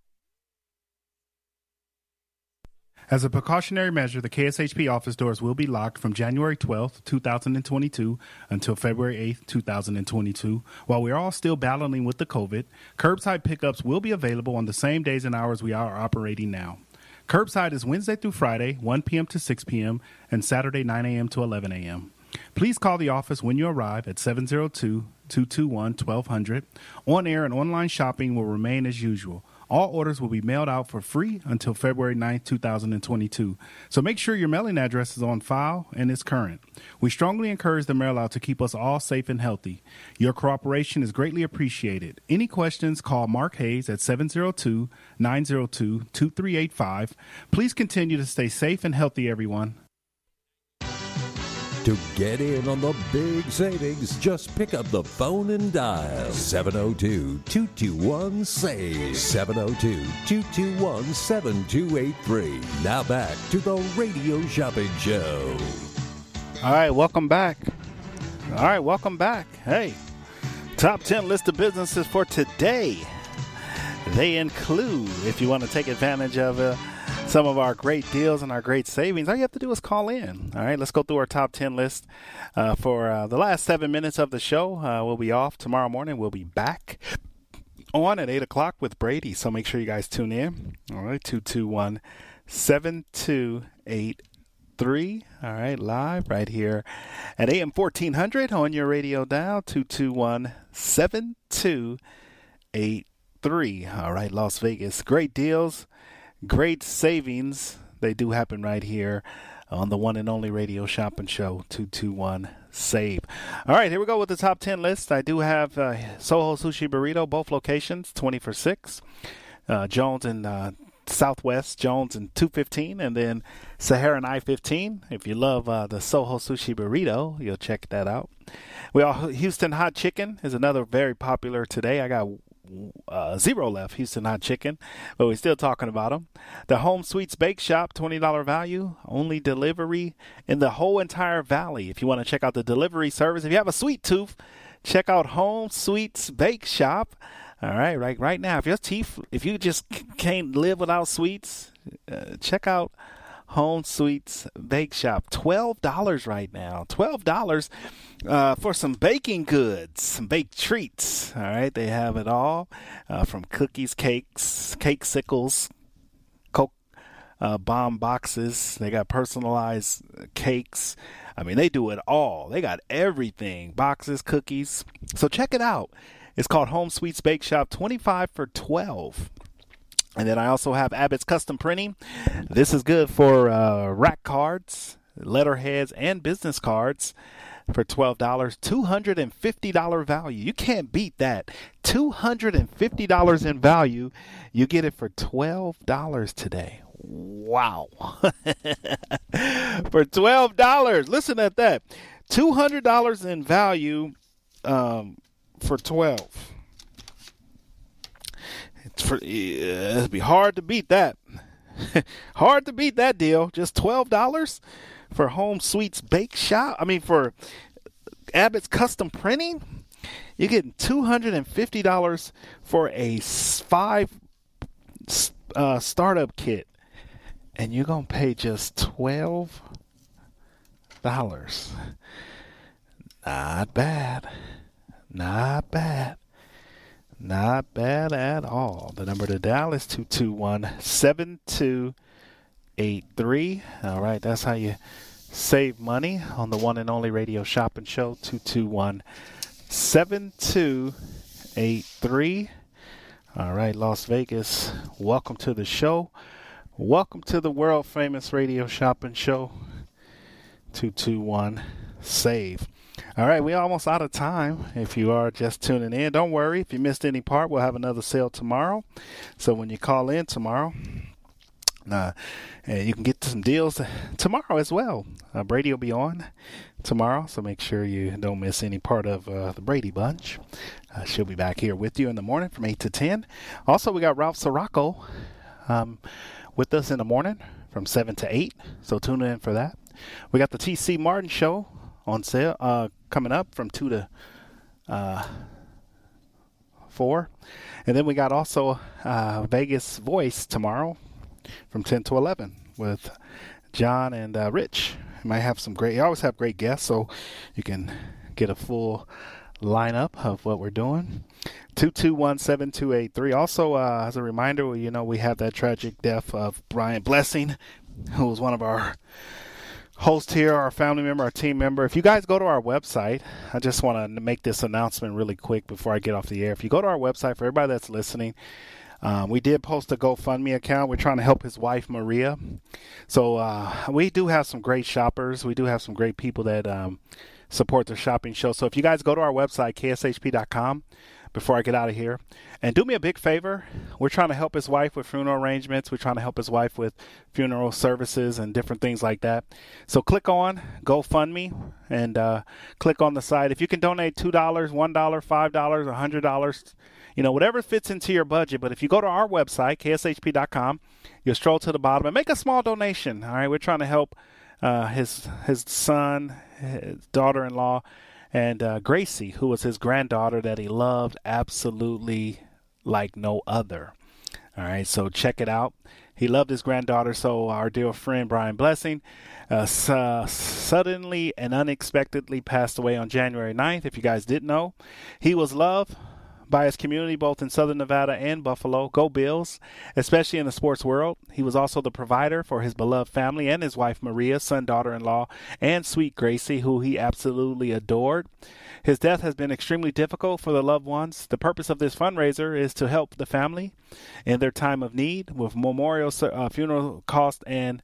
As a precautionary measure, the K S H P office doors will be locked from January twelfth, twenty twenty-two until February eighth, twenty twenty-two. While we are all still battling with the COVID, curbside pickups will be available on the same days and hours we are operating now. Curbside is Wednesday through Friday, one p.m. to six p.m., and Saturday, nine a.m. to eleven a.m. Please call the office when you arrive at seven oh two, two two one, one two zero zero. On-air and online shopping will remain as usual. All orders will be mailed out for free until February ninth, twenty twenty-two. So make sure your mailing address is on file and is current. We strongly encourage the mail out to keep us all safe and healthy. Your cooperation is greatly appreciated. Any questions, call Mark Hayes at seven oh two, nine oh two, two three eight five. Please continue to stay safe and healthy, everyone. To get in on the big savings, just pick up the phone and dial seven oh two, two two one, SAVE, seven oh two, two two one, seven two eight three. Now back to the Radio Shopping Show. All right, welcome back. All right, welcome back. Hey, top ten list of businesses for today. They include, if you want to take advantage of uh, some of our great deals and our great savings, all you have to do is call in. All right, let's go through our top ten list uh, for uh, the last seven minutes of the show. Uh, we'll be off tomorrow morning. We'll be back on at eight o'clock with Brady, so make sure you guys tune in. All right, two two one, seven two eight three. All right, live right here at A M fourteen hundred on your radio dial, two two one, seven two eight three. All right, Las Vegas. Great deals. Great savings. They do happen right here on the one and only Radio Shopping Show, two two one, SAVE. All right, here we go with the top ten list. I do have uh, Soho Sushi Burrito, both locations, twenty for six. Uh, Jones and uh, Southwest, Jones and two fifteen, and then Sahara and I fifteen. If you love uh, the Soho Sushi Burrito, you'll check that out. We all Houston Hot Chicken is another very popular today. I got Uh, zero left, Houston Hot Chicken, but we're still talking about them. The Home Sweets Bake Shop, twenty dollars value, only delivery in the whole entire valley. If you want to check out the delivery service, if you have a sweet tooth, check out Home Sweets Bake Shop. All right, right, right now, if your teeth, if you just can't live without sweets, uh, check out Home Sweets Bake Shop. twelve dollars right now. twelve dollars uh, for some baking goods, some baked treats. All right, they have it all uh, from cookies, cakes, cake sickles, Coke uh, bomb boxes. They got personalized cakes. I mean, they do it all. They got everything, boxes, cookies. So check it out. It's called Home Sweets Bake Shop, twenty-five for twelve. And then I also have Abbott's Custom Printing. This is good for uh, rack cards, letterheads, and business cards for twelve dollars. two hundred fifty dollars value. You can't beat that. two hundred fifty dollars in value. You get it for twelve dollars today. Wow. For twelve dollars. Listen at that. two hundred dollars in value um, for twelve dollars. For, uh, it'd be hard to beat that. Hard to beat that deal. Just twelve dollars for Home Sweets Bake Shop. I mean, for Abbott's Custom Printing, you're getting two hundred fifty dollars for a five uh, startup kit. And you're going to pay just twelve dollars. Not bad. Not bad. Not bad at all. The number to dial is two two one, seven two eight three. All right, that's how you save money on the one and only Radio Shopping Show, two two one, seven two eight three. All right, Las Vegas, welcome to the show. Welcome to the world-famous Radio Shopping Show, two two one, SAVE. All right, we're almost out of time. If you are just tuning in, don't worry. If you missed any part, we'll have another sale tomorrow. So when you call in tomorrow, uh, you can get some deals tomorrow as well. Uh, Brady will be on tomorrow, so make sure you don't miss any part of uh, the Brady Bunch. Uh, she'll be back here with you in the morning from eight to ten. Also, we got Ralph Sirocco um, with us in the morning from seven to eight, so tune in for that. We got the T C Martin Show on sale uh, coming up from two to four. And then we got also uh, Vegas Voice tomorrow from ten to eleven with John and uh, Rich. You might have some great, you always have great guests, so you can get a full lineup of what we're doing. two two one, seven two eight three. Also, uh, as a reminder, you know, we have that tragic death of Brian Blessing, who was one of our hosts here, our family member, our team member. If you guys go to our website, I just want to make this announcement really quick before I get off the air. If you go to our website, for everybody that's listening, Um, we did post a GoFundMe account. We're trying to help his wife, Maria. So uh, we do have some great shoppers. We do have some great people that um, support the shopping show. So if you guys go to our website, K S H P dot com, before I get out of here, and do me a big favor. We're trying to help his wife with funeral arrangements. We're trying to help his wife with funeral services and different things like that. So click on GoFundMe and uh, click on the site. If you can donate two dollars, one dollar, five dollars, one hundred dollars, you know, whatever fits into your budget. But if you go to our website, K S H P dot com, you'll scroll to the bottom and make a small donation. All right, we're trying to help uh, his his son, his daughter-in-law, and uh, Gracie, who was his granddaughter that he loved absolutely like no other. All right, so check it out. He loved his granddaughter, so our dear friend Brian Blessing uh, su- suddenly and unexpectedly passed away on January ninth. If you guys didn't know, he was loved by his community both in Southern Nevada and Buffalo. Go Bills, especially in the sports world. He was also the provider for his beloved family and his wife Maria, son, daughter-in-law, and sweet Gracie, who he absolutely adored. His death has been extremely difficult for the loved ones. The purpose of this fundraiser is to help the family in their time of need with memorial uh, funeral costs and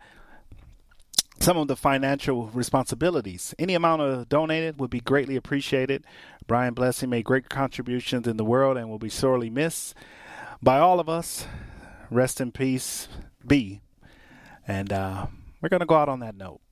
some of the financial responsibilities. Any amount of donated would be greatly appreciated. Brian Blessing made great contributions in the world and will be sorely missed by all of us. Rest in peace, B. And uh, we're going to go out on that note.